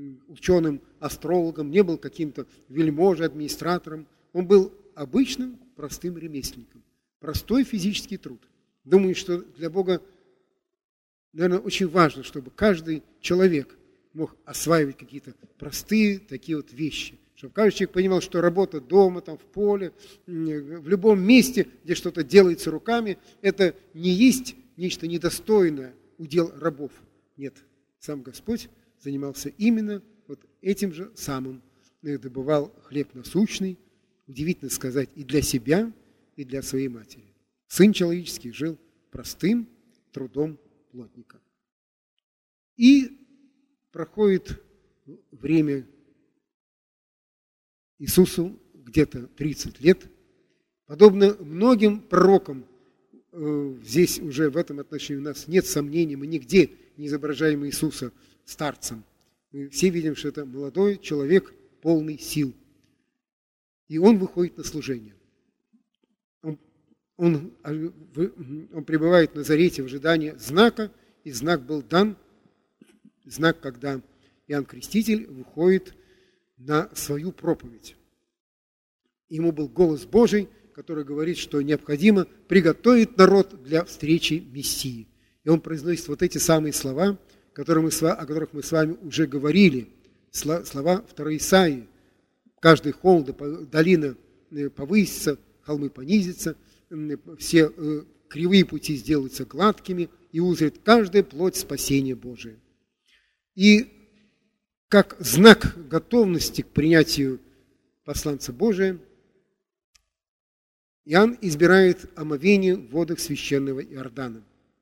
ученым, астрологом, не был каким-то вельможей, администратором. Он был обычным, простым ремесленником. Простой физический труд. Думаю, что для Бога, наверное, очень важно, чтобы каждый человек мог осваивать какие-то простые такие вот вещи. Чтобы каждый человек понимал, что работа дома, там, в поле, в любом месте, где что-то делается руками, это не есть нечто недостойное удел рабов. Нет, сам Господь занимался именно вот этим же самым. Добывал хлеб насущный, удивительно сказать, и для себя, и для своей матери. Сын человеческий жил простым трудом плотника. И проходит время Иисусу, где-то 30 лет. Подобно многим пророкам, здесь уже в этом отношении у нас нет сомнений, мы нигде не изображаем Иисуса старцем. Мы все видим, что это молодой человек, полный сил. И он выходит на служение. Он пребывает в Назарете в ожидании знака, и знак был дан. Знак, когда Иоанн Креститель выходит на свою проповедь. Ему был голос Божий, который говорит, что необходимо приготовить народ для встречи Мессии. И он произносит вот эти самые слова, о которых мы с вами уже говорили. Слова 2 Исаии. Каждый холм, долина повысится, холмы понизятся, все кривые пути сделаются гладкими, и узрит каждая плоть спасения Божия. И как знак готовности к принятию посланца Божия, Иоанн избирает омовение в водах священного Иордана.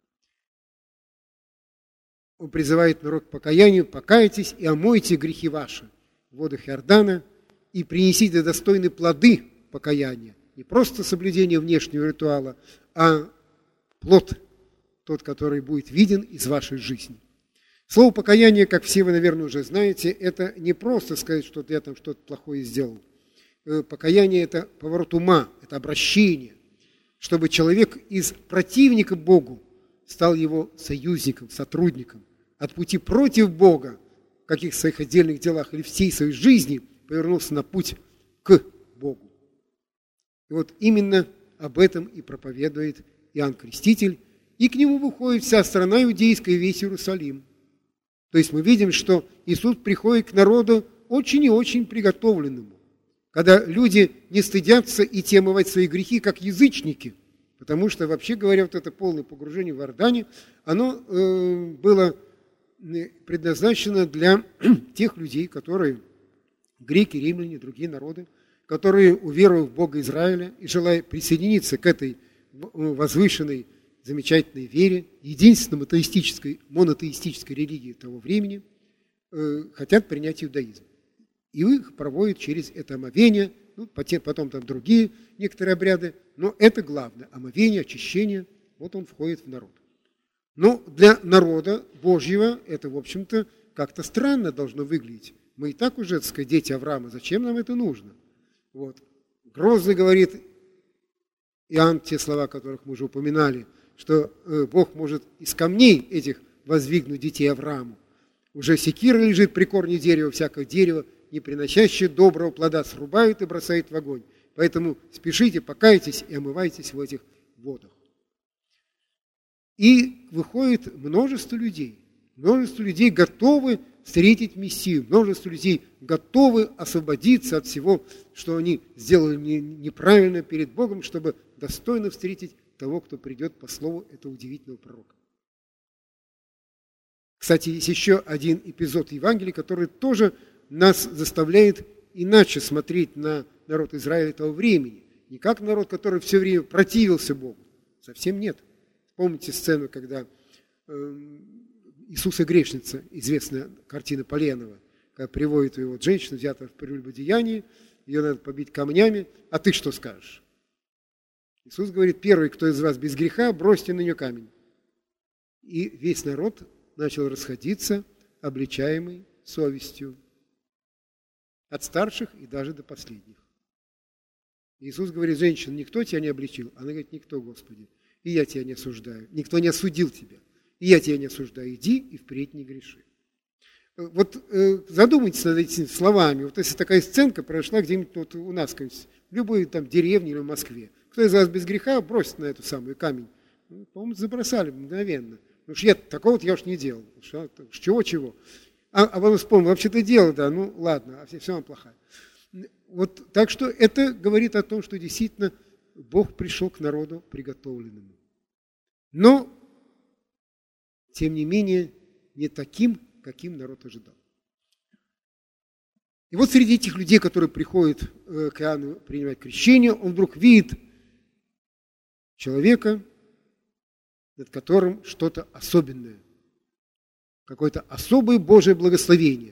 Он призывает народ к покаянию: «Покайтесь и омойте грехи ваши в водах Иордана, и принесите достойные плоды покаяния». Не просто соблюдение внешнего ритуала, а плод, тот, который будет виден из вашей жизни. Слово «покаяние», как все вы, наверное, уже знаете, это не просто сказать, что я там что-то плохое сделал. Покаяние – это поворот ума, это обращение, чтобы человек из противника Богу стал его союзником, сотрудником. От пути против Бога, в каких-то своих отдельных делах или всей своей жизни, повернулся на путь к Богу. И вот именно об этом и проповедует Иоанн Креститель, и к нему выходит вся страна иудейская и весь Иерусалим. То есть мы видим, что Иисус приходит к народу очень и очень приготовленному, когда люди не стыдятся идти омывать свои грехи, как язычники, потому что, вообще говоря, вот это полное погружение в Иордане, оно было предназначено для тех людей, которые, греки, римляне, другие народы, которые, уверовав в Бога Израиля и желая присоединиться к этой возвышенной, замечательной вере, единственной монотеистической религии того времени, хотят принять иудаизм. И их проводят через это омовение, потом там другие некоторые обряды, но это главное, омовение, очищение, вот он входит в народ. Но для народа Божьего это, в общем-то, как-то странно должно выглядеть. Мы и так уже, так сказать, дети Авраама, зачем нам это нужно? Вот. Грозный говорит Иоанн, те слова, о которых мы уже упоминали, что Бог может из камней этих воздвигнуть детей Аврааму. Уже секира лежит при корне дерева, всякое дерево, не приносящее доброго плода, срубают и бросают в огонь. Поэтому спешите, покайтесь и омывайтесь в этих водах. И выходит множество людей готовы встретить Мессию, множество людей готовы освободиться от всего, что они сделали неправильно перед Богом, чтобы достойно встретить того, кто придет по слову этого удивительного пророка. Кстати, есть еще один эпизод Евангелия, который тоже нас заставляет иначе смотреть на народ Израиля того времени. Не как народ, который все время противился Богу. Совсем нет. Помните сцену, когда Иисус и грешница, известная картина Поленова, когда приводит его женщину, взятую в прелюбодеянии, ее надо побить камнями, а ты что скажешь? Иисус говорит: первый, кто из вас без греха, бросьте на нее камень. И весь народ начал расходиться, обличаемый совестью, от старших и даже до последних. Иисус говорит: женщина, никто тебя не обличил? Она говорит: никто, Господи, и я тебя не осуждаю. Никто не осудил тебя, и я тебя не осуждаю. Иди и впредь не греши. Вот задумайтесь над этими словами. Вот если такая сценка произошла где-нибудь вот у нас В любой там деревне или в Москве. Кто из вас без греха бросит на эту самую камень? Ну, по-моему, забросали мгновенно. Потому что такого я уж не делал. Чего-чего. А потом вспомнил, вообще-то дело, да, ну ладно, а все равно плохая. Вот, так что это говорит о том, что действительно Бог пришел к народу приготовленному. Но, тем не менее, не таким, каким народ ожидал. И вот среди этих людей, которые приходят к Иоанну принимать крещение, он вдруг видит человека, над которым что-то особенное, какое-то особое Божие благословение.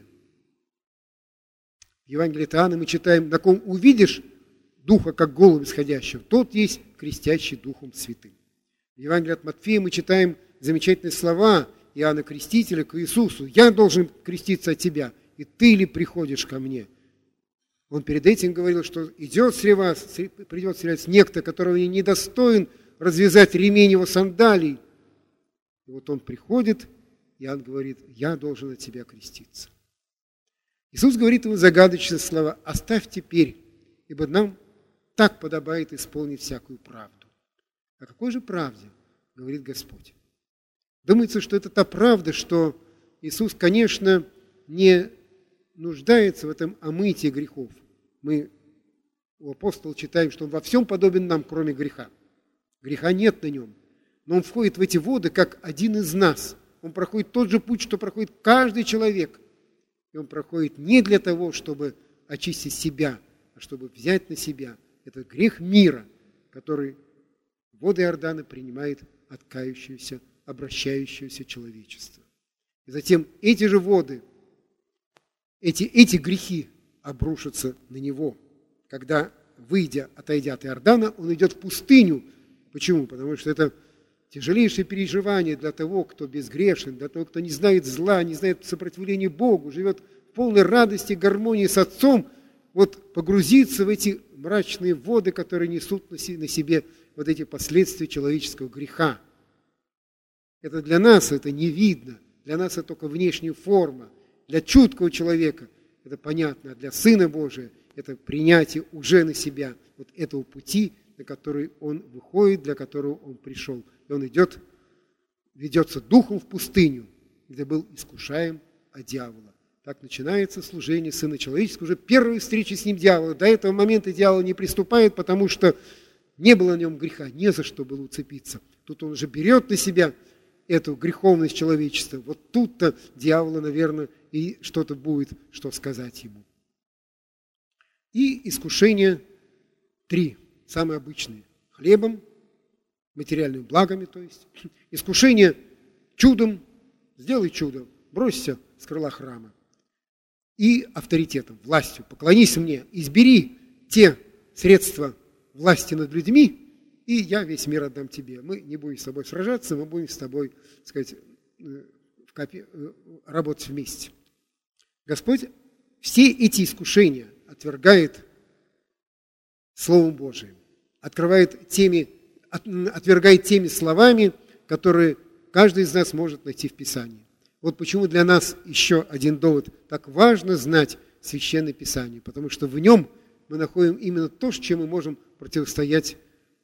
В Евангелии от Иоанна мы читаем: «На ком увидишь Духа, как голубь исходящего, тот есть крестящий Духом Святым». В Евангелии от Матфея мы читаем замечательные слова Иоанна Крестителя к Иисусу: «Я должен креститься от тебя, и ты ли приходишь ко мне?» Он перед этим говорил, что придет среди вас некто, которого я недостоин развязать ремень его сандалий. И вот он приходит, Иоанн говорит: «Я должен от тебя креститься». Иисус говорит ему загадочные слова: «Оставь теперь, ибо нам так подобает исполнить всякую правду». О какой же правде говорит Господь? Думается, что это та правда, что Иисус, конечно, не нуждается в этом омытии грехов. Мы у апостола читаем, что Он во всем подобен нам, кроме греха. Греха нет на Нем. Но Он входит в эти воды, как один из нас. Он проходит тот же путь, что проходит каждый человек. И Он проходит не для того, чтобы очистить себя, а чтобы взять на себя этот грех мира, который воды Иордана принимает от кающегося, обращающегося человечества. И затем эти же воды, эти грехи обрушатся на него, когда, отойдя от Иордана, он идет в пустыню. Почему? Потому что это тяжелейшее переживание для того, кто безгрешен, для того, кто не знает зла, не знает сопротивления Богу, живет в полной радости, гармонии с Отцом, вот погрузиться в эти мрачные воды, которые несут на себе вот эти последствия человеческого греха. Это для нас это не видно, для нас это только внешняя форма. Для чуткого человека это понятно, а для Сына Божия это принятие уже на себя вот этого пути, на который он выходит, для которого он пришел. И он ведется духом в пустыню, где был искушаем от дьявола. Так начинается служение Сына Человеческого, уже первая встреча с ним дьявола. До этого момента дьявол не приступает, потому что не было на нем греха, не за что было уцепиться. Тут он уже берет на себя эту греховность человечества. Вот тут-то дьявола, наверное, и что-то будет, что сказать ему. И искушения 3, самые обычные. Хлебом, материальными благами, то есть. Искушение чудом, сделай чудо, бросься с крыла храма. И авторитетом, властью. Поклонись мне, избери те средства власти над людьми, и я весь мир отдам тебе. Мы не будем с тобой сражаться, мы будем с тобой, так сказать, работать вместе. Господь все эти искушения отвергает Словом Божиим, отвергает теми словами, которые каждый из нас может найти в Писании. Вот почему для нас еще один довод: так важно знать Священное Писание, потому что в нем мы находим именно то, с чем мы можем противостоять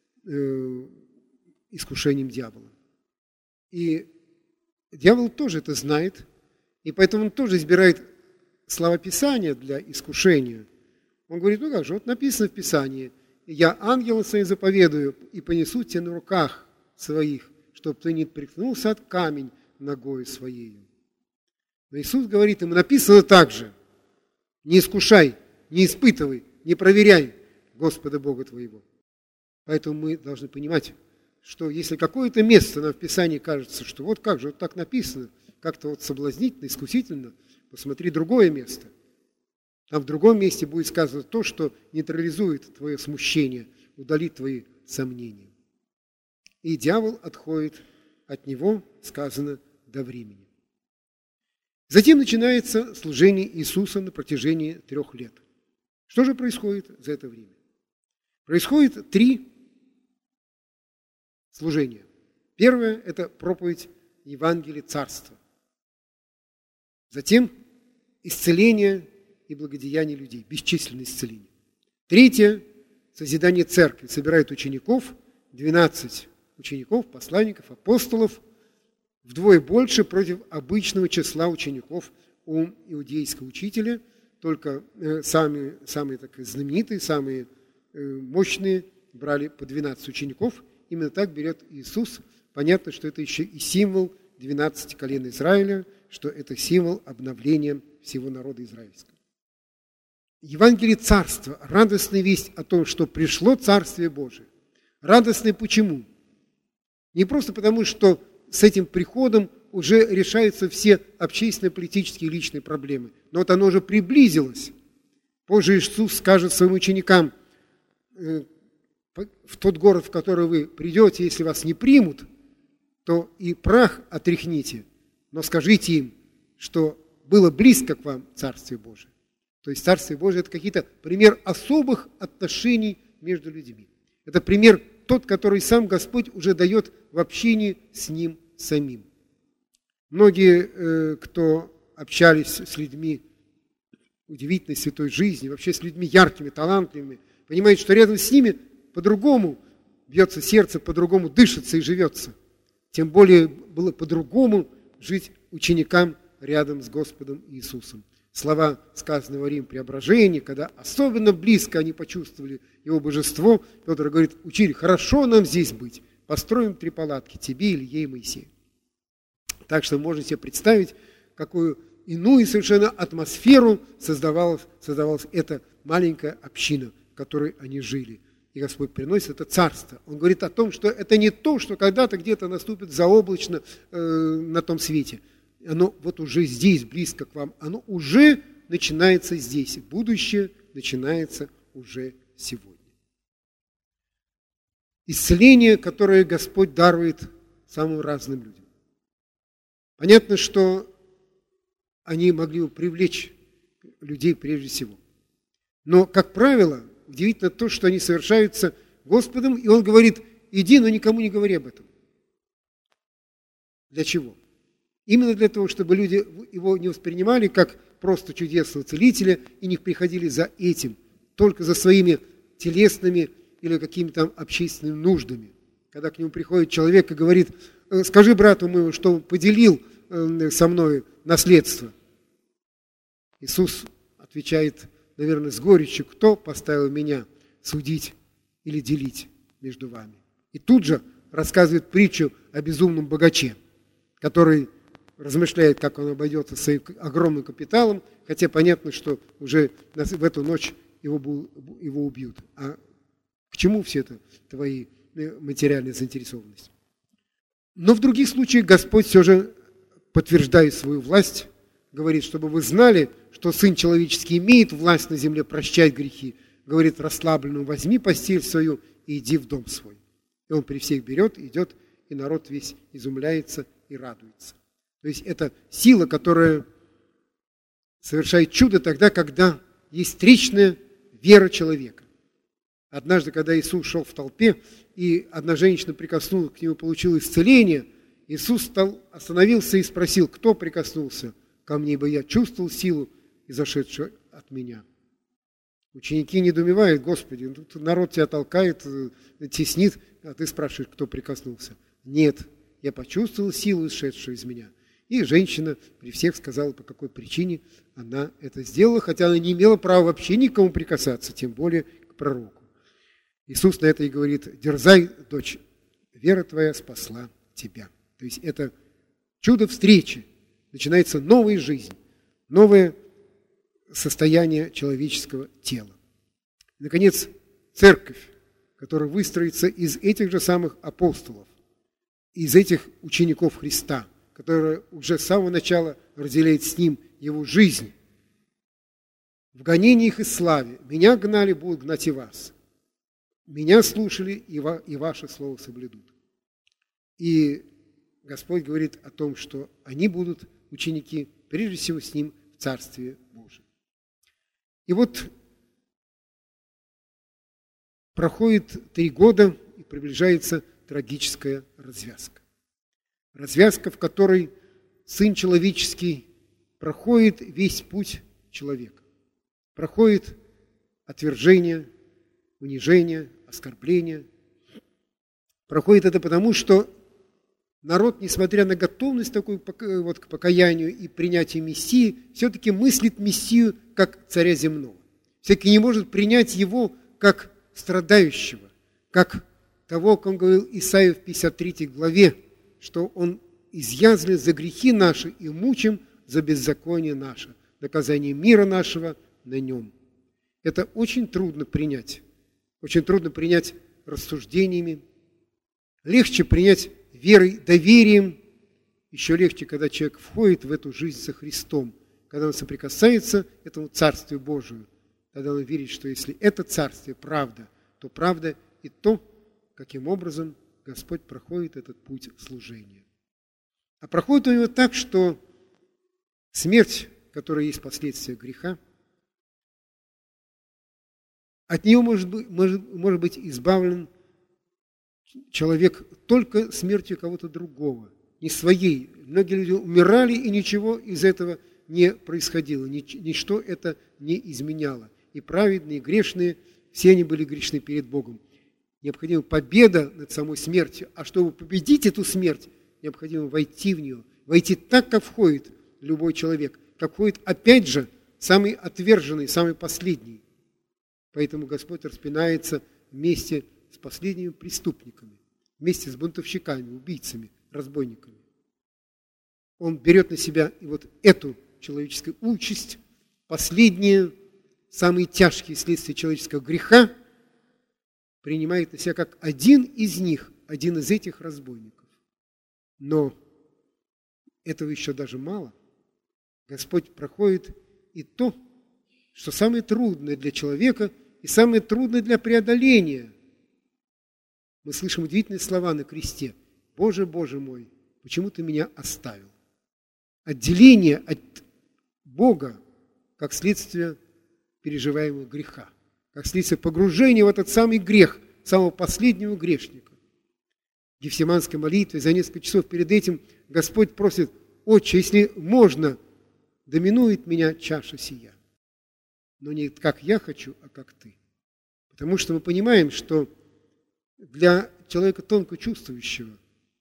искушениям дьявола. И дьявол тоже это знает, и поэтому он тоже избирает слова Писания для искушения. Он говорит: ну как же, вот написано в Писании: «Я ангелам своим заповедую, и понесу тебя на руках своих, чтобы ты не приткнулся от камень ногою своей». Но Иисус говорит ему: написано также: не искушай, не испытывай, не проверяй Господа Бога твоего. Поэтому мы должны понимать, что если какое-то место нам в Писании кажется, что вот как же, вот так написано, как-то вот соблазнительно, искусительно, посмотри другое место. Там в другом месте будет сказано то, что нейтрализует твое смущение, удалит твои сомнения. И дьявол отходит от него, сказано, до времени. Затем начинается служение Иисуса на протяжении 3 лет. Что же происходит за это время? Происходит 3 служения. Первое – это проповедь Евангелия Царства. Затем исцеление и благодеяние людей, бесчисленное исцеление. Третье созидание церкви, собирает учеников, 12 учеников, посланников, апостолов, вдвое больше против обычного числа учеников у иудейского учителя, только самые так, знаменитые, самые мощные брали по 12 учеников. Именно так берет Иисус. Понятно, что это еще и символ 12 колен Израиля, что это символ обновления всего народа израильского. Евангелие Царства, радостная весть о том, что пришло Царствие Божие. Радостное почему? Не просто потому, что с этим приходом уже решаются все общественные, политические и личные проблемы, но вот оно уже приблизилось. Позже Иисус скажет своим ученикам: в тот город, в который вы придете, если вас не примут, то и прах отряхните, но скажите им, что было близко к вам Царствие Божие. То есть Царствие Божие – это какие-то пример особых отношений между людьми. Это пример тот, который сам Господь уже дает в общении с Ним самим. Многие, кто общались с людьми удивительной святой жизни, вообще с людьми яркими, талантливыми, понимают, что рядом с ними по-другому бьется сердце, по-другому дышится и живется. Тем более было по-другому жить ученикам рядом с Господом Иисусом. Слова, сказанные во время преображения, когда особенно близко они почувствовали Его божество, Петр говорит: учитель, хорошо нам здесь быть, построим 3 палатки, тебе, Илье и Моисею. Так что можно себе представить, какую иную совершенно атмосферу создавалась эта маленькая община, в которой они жили. И Господь приносит это царство. Он говорит о том, что это не то, что когда-то где-то наступит заоблачно на том свете. Оно вот уже здесь, близко к вам. Оно уже начинается здесь. Будущее начинается уже сегодня. Исцеление, которое Господь дарует самым разным людям. Понятно, что они могли бы привлечь людей прежде всего. Но, как правило, удивительно то, что они совершаются Господом, и Он говорит: иди, но никому не говори об этом. Для чего? Именно для того, чтобы люди Его не воспринимали как просто чудесного целителя и не приходили за этим, только за своими телесными или какими-то там общественными нуждами. Когда к нему приходит человек и говорит: скажи брату моему, что он поделил со мной наследство. Иисус отвечает, наверное, с горечью: кто поставил меня судить или делить между вами? И тут же рассказывает притчу о безумном богаче, который размышляет, как он обойдется своим огромным капиталом, хотя понятно, что уже в эту ночь его убьют. А к чему все это твои материальные заинтересованности? Но в других случаях Господь все же подтверждает свою власть, говорит: чтобы вы знали, что Сын Человеческий имеет власть на земле прощать грехи. Говорит расслабленному: возьми постель свою и иди в дом свой. И он при всех берет, идет, и народ весь изумляется и радуется. То есть это сила, которая совершает чудо тогда, когда есть встречная вера человека. Однажды, когда Иисус шел в толпе, и одна женщина прикоснулась к нему, получила исцеление, Иисус остановился и спросил: кто прикоснулся ко мне, ибо я чувствовал силу, изошедшую от меня. Ученики недоумевают: Господи, тут народ тебя толкает, теснит, а ты спрашиваешь, кто прикоснулся. Нет, я почувствовал силу, исшедшую из меня. И женщина при всех сказала, по какой причине она это сделала, хотя она не имела права вообще никому прикасаться, тем более к пророку. Иисус на это и говорит: дерзай, дочь, вера твоя спасла тебя. То есть это чудо встречи. Начинается новая жизнь, новое состояние человеческого тела. И, наконец, церковь, которая выстроится из этих же самых апостолов, из этих учеников Христа, которая уже с самого начала разделяет с Ним Его жизнь. В гонениях и славе меня гнали, будут гнать и вас. Меня слушали, и ваше слово соблюдут. И Господь говорит о том, что они будут, ученики, прежде всего с Ним в Царстве Божьем. И вот проходит 3 года, и приближается трагическая развязка. Развязка, в которой Сын Человеческий проходит весь путь человека. Проходит отвержение, унижения, оскорбления. Проходит это потому, что народ, несмотря на готовность такую вот к покаянию и принятию Мессии, все-таки мыслит Мессию как царя земного. Все-таки не может принять его как страдающего, как того, как он говорил Исаия в 53 главе, что он изъязвлен за грехи наши и мучим за беззаконие наше, наказание мира нашего на нем. Это очень трудно принять. Очень трудно принять рассуждениями. Легче принять верой, доверием. Еще легче, когда человек входит в эту жизнь со Христом, когда он соприкасается к этому Царствию Божию, тогда он верит, что если это Царствие правда, то правда и то, каким образом Господь проходит этот путь служения. А проходит у него так, что смерть, которая есть последствия греха, от нее может быть избавлен человек только смертью кого-то другого, не своей. Многие люди умирали, и ничего из этого не происходило, ничто это не изменяло. И праведные, и грешные, все они были грешны перед Богом. Необходима победа над самой смертью, а чтобы победить эту смерть, необходимо войти в нее, войти так, как входит любой человек, как входит, опять же, самый отверженный, самый последний. Поэтому Господь распинается вместе с последними преступниками, вместе с бунтовщиками, убийцами, разбойниками. Он берет на себя и вот эту человеческую участь, последние, самые тяжкие следствия человеческого греха, принимает на себя как один из них, один из этих разбойников. Но этого еще даже мало. Господь проходит и то, что самое трудное для человека и самое трудное для преодоления. Мы слышим удивительные слова на кресте. «Боже, Боже мой, почему ты меня оставил?» Отделение от Бога как следствие переживаемого греха, как следствие погружения в этот самый грех, самого последнего грешника. В Гефсиманской молитве за несколько часов перед этим Господь просит: «Отче, если можно, доминует меня чаша сия, но не как я хочу, а как ты». Потому что мы понимаем, что для человека тонко чувствующего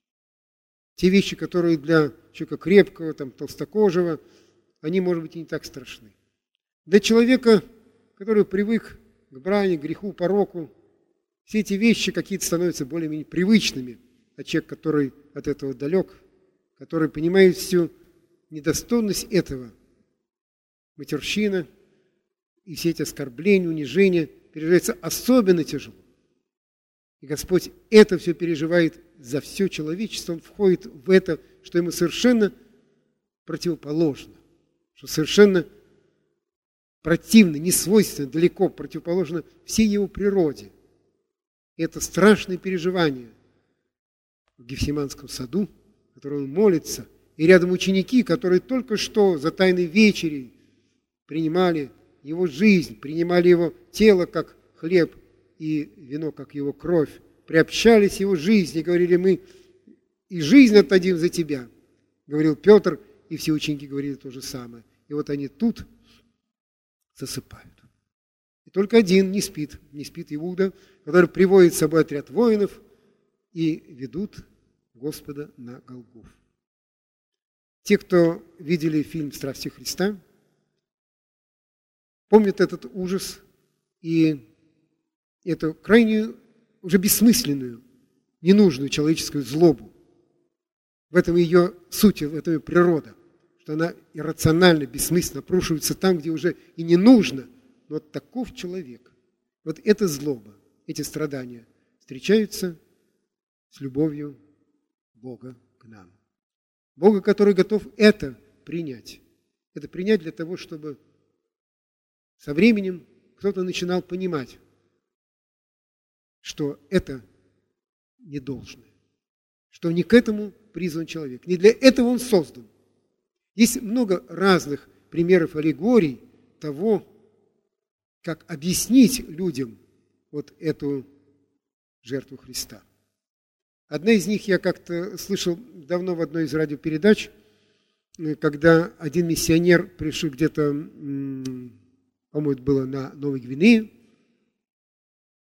те вещи, которые для человека крепкого, толстокожего, они, может быть, и не так страшны. Для человека, который привык к брани, греху, пороку, все эти вещи какие-то становятся более-менее привычными. А человек, который от этого далек, который понимает всю недостойность этого, матерщина и все эти оскорбления, унижения, переживается особенно тяжело. И Господь это все переживает за все человечество. Он входит в это, что ему совершенно противоположно, что совершенно противно, несвойственно, далеко противоположно всей его природе. И это страшное переживание в Гефсиманском саду, в котором он молится, и рядом ученики, которые только что за тайной вечерей принимали его жизнь, принимали его тело как хлеб и вино как его кровь, приобщались его жизни, говорили: «Мы и жизнь отдадим за тебя», говорил Петр, и все ученики говорили то же самое. И вот они тут засыпают. И только один не спит Иуда, который приводит с собой отряд воинов и ведут Господа на Голгофу. Те, кто видели фильм «Страсти Христа», помнят этот ужас и эту крайнюю, уже бессмысленную, ненужную человеческую злобу. В этом ее суть, в этом ее природа, что она иррационально, бессмысленно обрушивается там, где уже и не нужно. Но вот таков человек. Вот эта злоба, эти страдания встречаются с любовью Бога к нам. Бога, который готов это принять. Это принять для того, чтобы со временем кто-то начинал понимать, что это не должное, что не к этому призван человек, не для этого он создан. Есть много разных примеров аллегорий того, как объяснить людям вот эту жертву Христа. Одна из них я как-то слышал давно в одной из радиопередач, когда один миссионер пришел где-то, по-моему, это было на Новой Гвинее,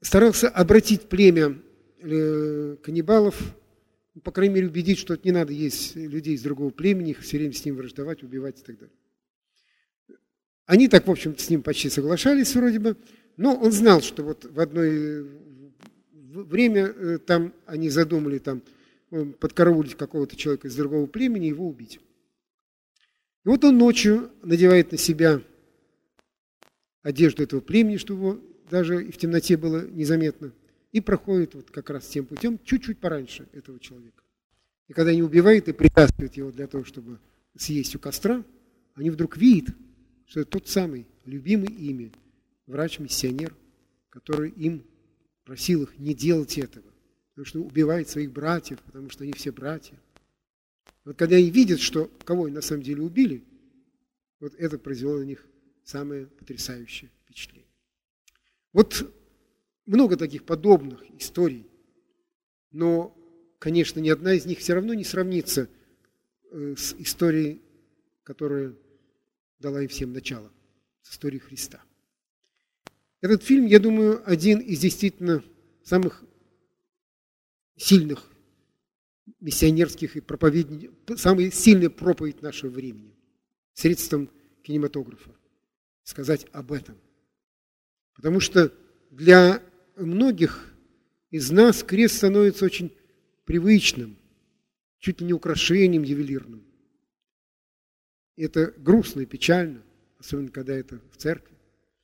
старался обратить племя каннибалов, по крайней мере, убедить, что не надо есть людей из другого племени, все время с ним враждовать, убивать и так далее. Они так, в общем-то, с ним почти соглашались вроде бы, но он знал, что вот в одно время там они задумали там подкараулить какого-то человека из другого племени и его убить. И вот он ночью надевает на себя одежду этого племени, чтобы его даже и в темноте было незаметно, и проходит вот как раз тем путем чуть-чуть пораньше этого человека. И когда они убивают и притаскивают его для того, чтобы съесть у костра, они вдруг видят, что это тот самый любимый ими врач-миссионер, который им просил их не делать этого, потому что убивает своих братьев, потому что они все братья. Вот когда они видят, что кого они на самом деле убили, вот это произвело на них самое потрясающее впечатление. Вот много таких подобных историй, но, конечно, ни одна из них все равно не сравнится с историей, которая дала им всем начало, с историей Христа. Этот фильм, я думаю, один из действительно самых сильных миссионерских и проповедников, самая сильная проповедь нашего времени, средством кинематографа, сказать об этом. Потому что для многих из нас крест становится очень привычным, чуть ли не украшением ювелирным. Это грустно и печально, особенно когда это в церкви.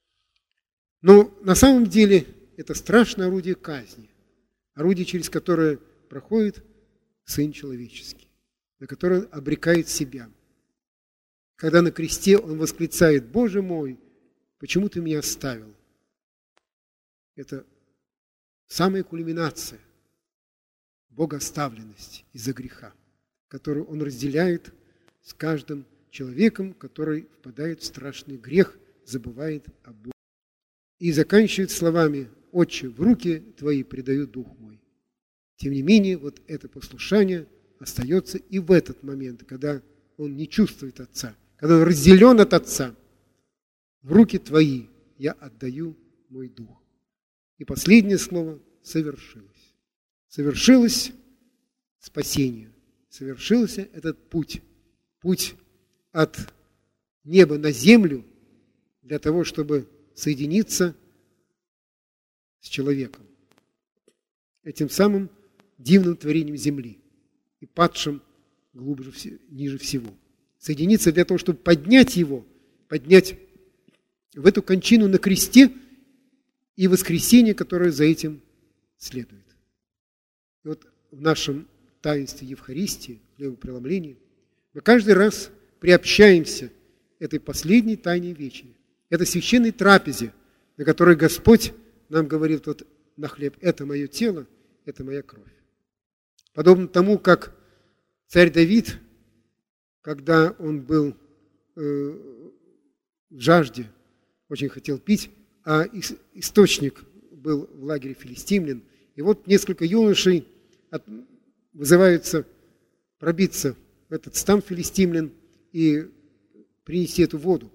Но на самом деле это страшное орудие казни, орудие, через которое проходит Сын Человеческий, на которое он обрекает себя. Когда на кресте он восклицает: «Боже мой, почему ты меня оставил?» Это самая кульминация богооставленности из-за греха, которую он разделяет с каждым человеком, который впадает в страшный грех, забывает о Боге. И заканчивает словами: «Отче, в руки твои предаю дух мой». Тем не менее, вот это послушание остается и в этот момент, когда он не чувствует Отца, когда он разделен от Отца. В руки твои я отдаю мой дух. И последнее слово: совершилось. Совершилось спасение. Совершился этот путь. Путь от неба на землю для того, чтобы соединиться с человеком, этим самым дивным творением земли и падшим глубже, ниже всего. Соединиться для того, чтобы поднять его, поднять в эту кончину на кресте и воскресение, которое за этим следует. И вот в нашем таинстве Евхаристии, хлебопреломлении, мы каждый раз приобщаемся этой последней тайне вечери, этой священной трапезе, на которой Господь нам говорит вот на хлеб: это мое тело, это моя кровь. Подобно тому, как царь Давид, когда он был в жажде, очень хотел пить, а источник был в лагере филистимлян, и вот несколько юношей вызываются пробиться в этот стан филистимлян и принести эту воду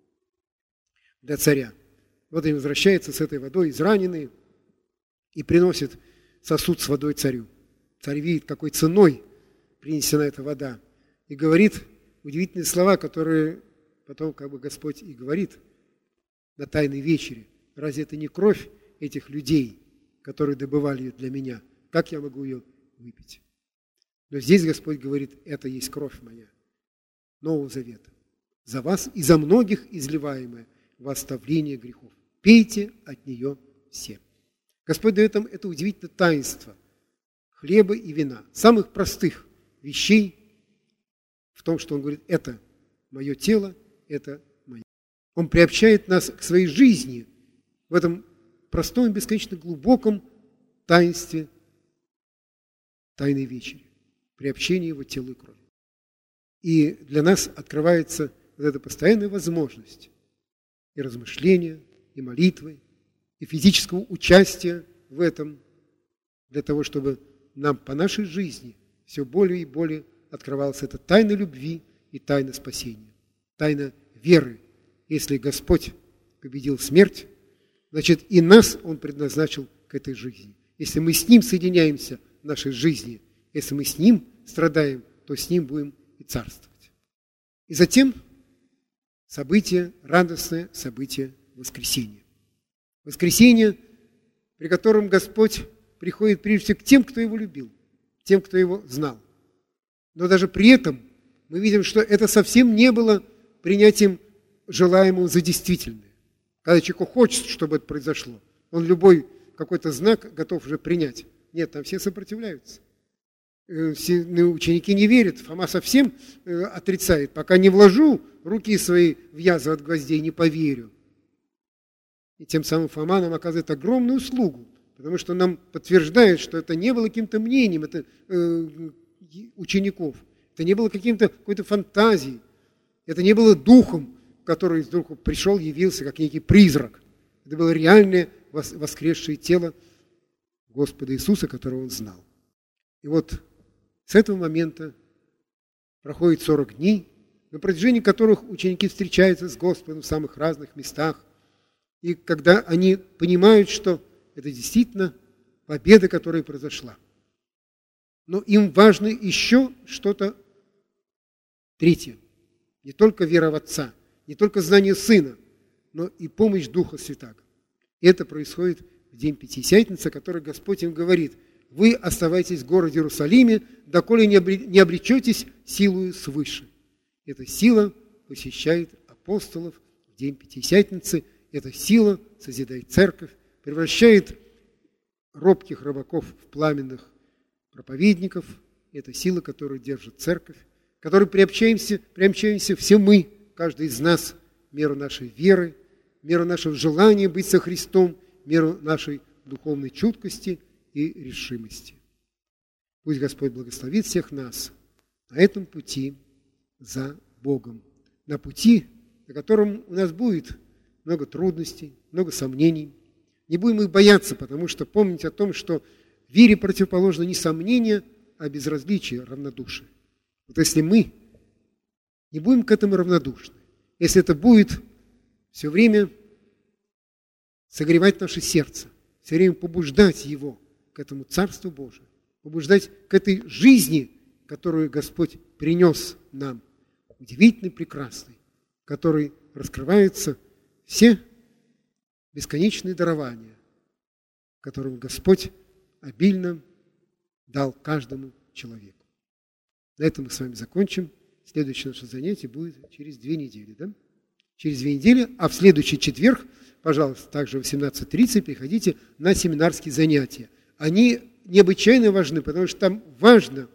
для царя. Вот они возвращаются с этой водой, израненные, и приносят сосуд с водой царю. Царь видит, какой ценой принесена эта вода, и говорит удивительные слова, которые потом как бы Господь и говорит на Тайной вечере: разве это не кровь этих людей, которые добывали ее для меня? Как я могу ее выпить? Но здесь Господь говорит: это есть кровь моя, Нового Завета, за вас и за многих изливаемая во оставление грехов. Пейте от нее все. Господь дает нам это удивительное таинство хлеба и вина, самых простых вещей в том, что Он говорит: это мое тело, это мое. Он приобщает нас к своей жизни в этом простом и бесконечно глубоком таинстве Тайной вечери, приобщение Его телу и крови. И для нас открывается вот эта постоянная возможность и размышления, и молитвы, и физического участия в этом, для того, чтобы нам по нашей жизни все более и более открывалась эта тайна любви и тайна спасения, тайна веры. Если Господь победил смерть, значит и нас Он предназначил к этой жизни. Если мы с Ним соединяемся в нашей жизни, если мы с Ним страдаем, то с Ним будем и царствовать. И затем событие, радостное событие воскресения. Воскресение, при котором Господь приходит прежде всего к тем, кто Его любил, тем, кто Его знал. Но даже при этом мы видим, что это совсем не было принятием желаемого за действительное. Когда человеку хочется, чтобы это произошло, он любой какой-то знак готов уже принять. Нет, там все сопротивляются. Все ученики не верят. Фома совсем отрицает. Пока не вложу руки свои в язвы от гвоздей, не поверю. И тем самым Фома нам оказывает огромную услугу, потому что нам подтверждает, что это не было каким-то мнением это, учеников, это не было какой-то фантазией, это не было духом, который вдруг пришел, явился, как некий призрак. Это было реальное воскресшее тело Господа Иисуса, которого он знал. И вот с этого момента проходит 40 дней, на протяжении которых ученики встречаются с Господом в самых разных местах. И когда они понимают, что это действительно победа, которая произошла. Но им важно еще что-то третье. Не только вера в Отца, не только знание Сына, но и помощь Духа Святаго. И это происходит в день Пятидесятницы, который Господь им говорит: вы оставайтесь в городе Иерусалиме, доколе не обречетесь силою свыше. Эта сила посещает апостолов в день Пятидесятницы. Эта сила созидает церковь, превращает робких рыбаков в пламенных проповедников. Это сила, которая держит церковь, к которой приобщаемся все мы, каждый из нас, меру нашей веры, меру нашего желания быть со Христом, меру нашей духовной чуткости и решимости. Пусть Господь благословит всех нас на этом пути за Богом, на пути, на котором у нас будет много трудностей, много сомнений. Не будем их бояться, потому что помните о том, что вере противоположно не сомнение, а безразличие, равнодушие. Вот если мы не будем к этому равнодушны, если это будет все время согревать наше сердце, все время побуждать его к этому Царству Божию, побуждать к этой жизни, которую Господь принес нам, удивительной, прекрасной, в которой раскрываются все бесконечные дарования, которым Господь обильно дал каждому человеку. На этом мы с вами закончим. Следующее наше занятие будет через 2 недели. Да? Через 2 недели, а в следующий четверг, пожалуйста, также в 18:30 приходите на семинарские занятия. Они необычайно важны, потому что там важно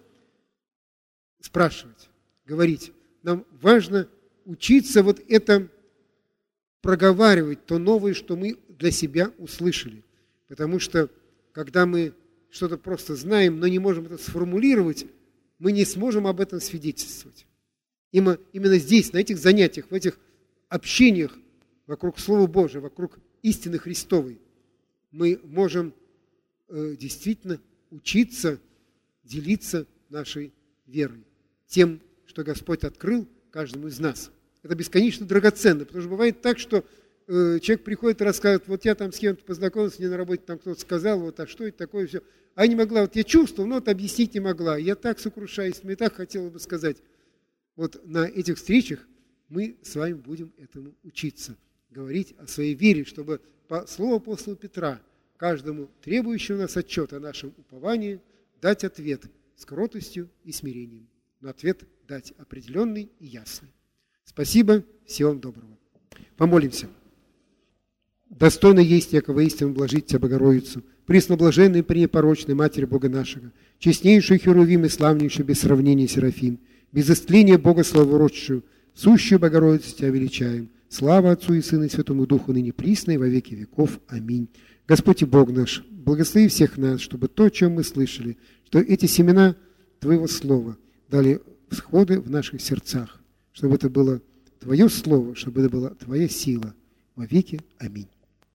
спрашивать, говорить. Нам важно учиться вот это проговаривать, то новое, что мы для себя услышали. Потому что, когда мы что-то просто знаем, но не можем это сформулировать, мы не сможем об этом свидетельствовать. Именно здесь, на этих занятиях, в этих общениях вокруг Слова Божия, вокруг истины Христовой, мы можем действительно учиться делиться нашей верой, тем, что Господь открыл каждому из нас. Это бесконечно драгоценно, потому что бывает так, что человек приходит и рассказывает: вот я там с кем-то познакомился, мне на работе там кто-то сказал, вот, а что это такое, все. А я не могла, вот я чувствовал, но вот объяснить не могла. Я так сокрушаюсь, мне так хотелось бы сказать. Вот на этих встречах мы с вами будем этому учиться, говорить о своей вере, чтобы по слову апостола Петра каждому требующему нас отчет о нашем уповании дать ответ с кротостью и смирением. Но ответ дать определенный и ясный. Спасибо, всего вам доброго. Помолимся. Достойно есть, яко воистину блажить Тебя, Богородицу, пресноблаженной, пренепорочной Матери Бога нашего, честнейшую Херувим и славнейшую без сравнения Серафим, без истления Бога славородшую, сущую Богородицу Тебя величаем. Слава Отцу и Сыну и Святому Духу, ныне присно и во веки веков. Аминь. Господь и Бог наш, благослови всех нас, чтобы то, о чем мы слышали, что эти семена Твоего Слова дали всходы в наших сердцах, чтобы это было Твое Слово, чтобы это была Твоя сила. Во веки. Аминь.